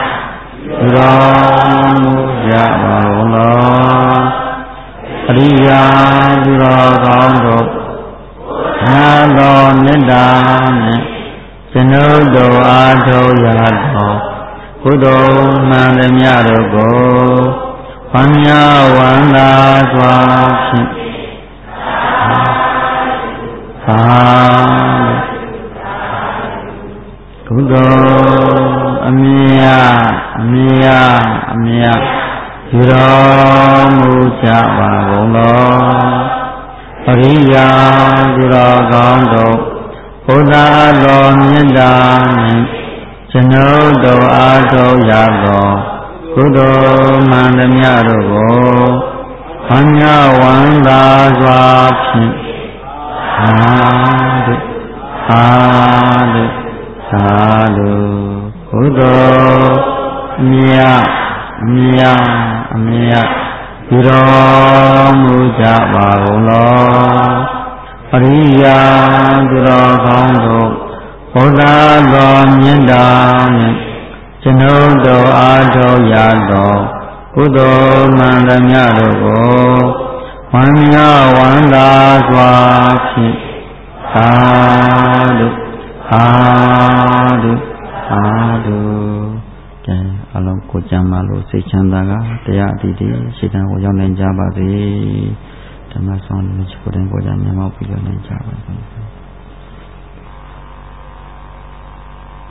တော်မူကြပါလောအရိယာသူတော်ကောင်းတို့နာတော်မေတ္တာနဲ့ကျွန်ုပ်တို့အားထုတ်ရသောကုသိုလ်မှန်သမျှတို့ကိုဝမ်းမြောက်ဝမ်းသာစွာဖြင့်ကုသိုလ်အမြဲယူတော်မူကြပါကုန်သောအရိယာသူတော်ကောင်းတို့ဘုရားတော်မြတ်တာနှင့်ကျွန်ုပ်တို့အားထုတ်ရသောကုသိုလ်မှန်သမျှတို့ကိုဝမ်းမြောက်ဝမ်းသာစွာဖြင့်သာဓုကုသိုလ်အမြဲပြုတော်မူကြပါကုန်လောအရိယာသူတော်ကောင်းတို့ဘုရားတော်မြတ်တာနှင့်ကျွန်ုပ်တို့အားထုတ်ရသောကုသိုလ်မှန်သမျှတို့ကိုဝမ်းမြောက်ဝမ်းသာစွာဖြင့်သာဓုကဲအလုံးကိုကြံပါလို့စိတ်ချမ်းသာကတရားအတည်တည်းရှိတံကိုရောက်နိုင်ကြပါစေဓမ္မဆောင်လို့ချိုးတဲ့ပေါ်ကြမြတ်မောက်ပြီးရောက်နိုင်ကြပါစေ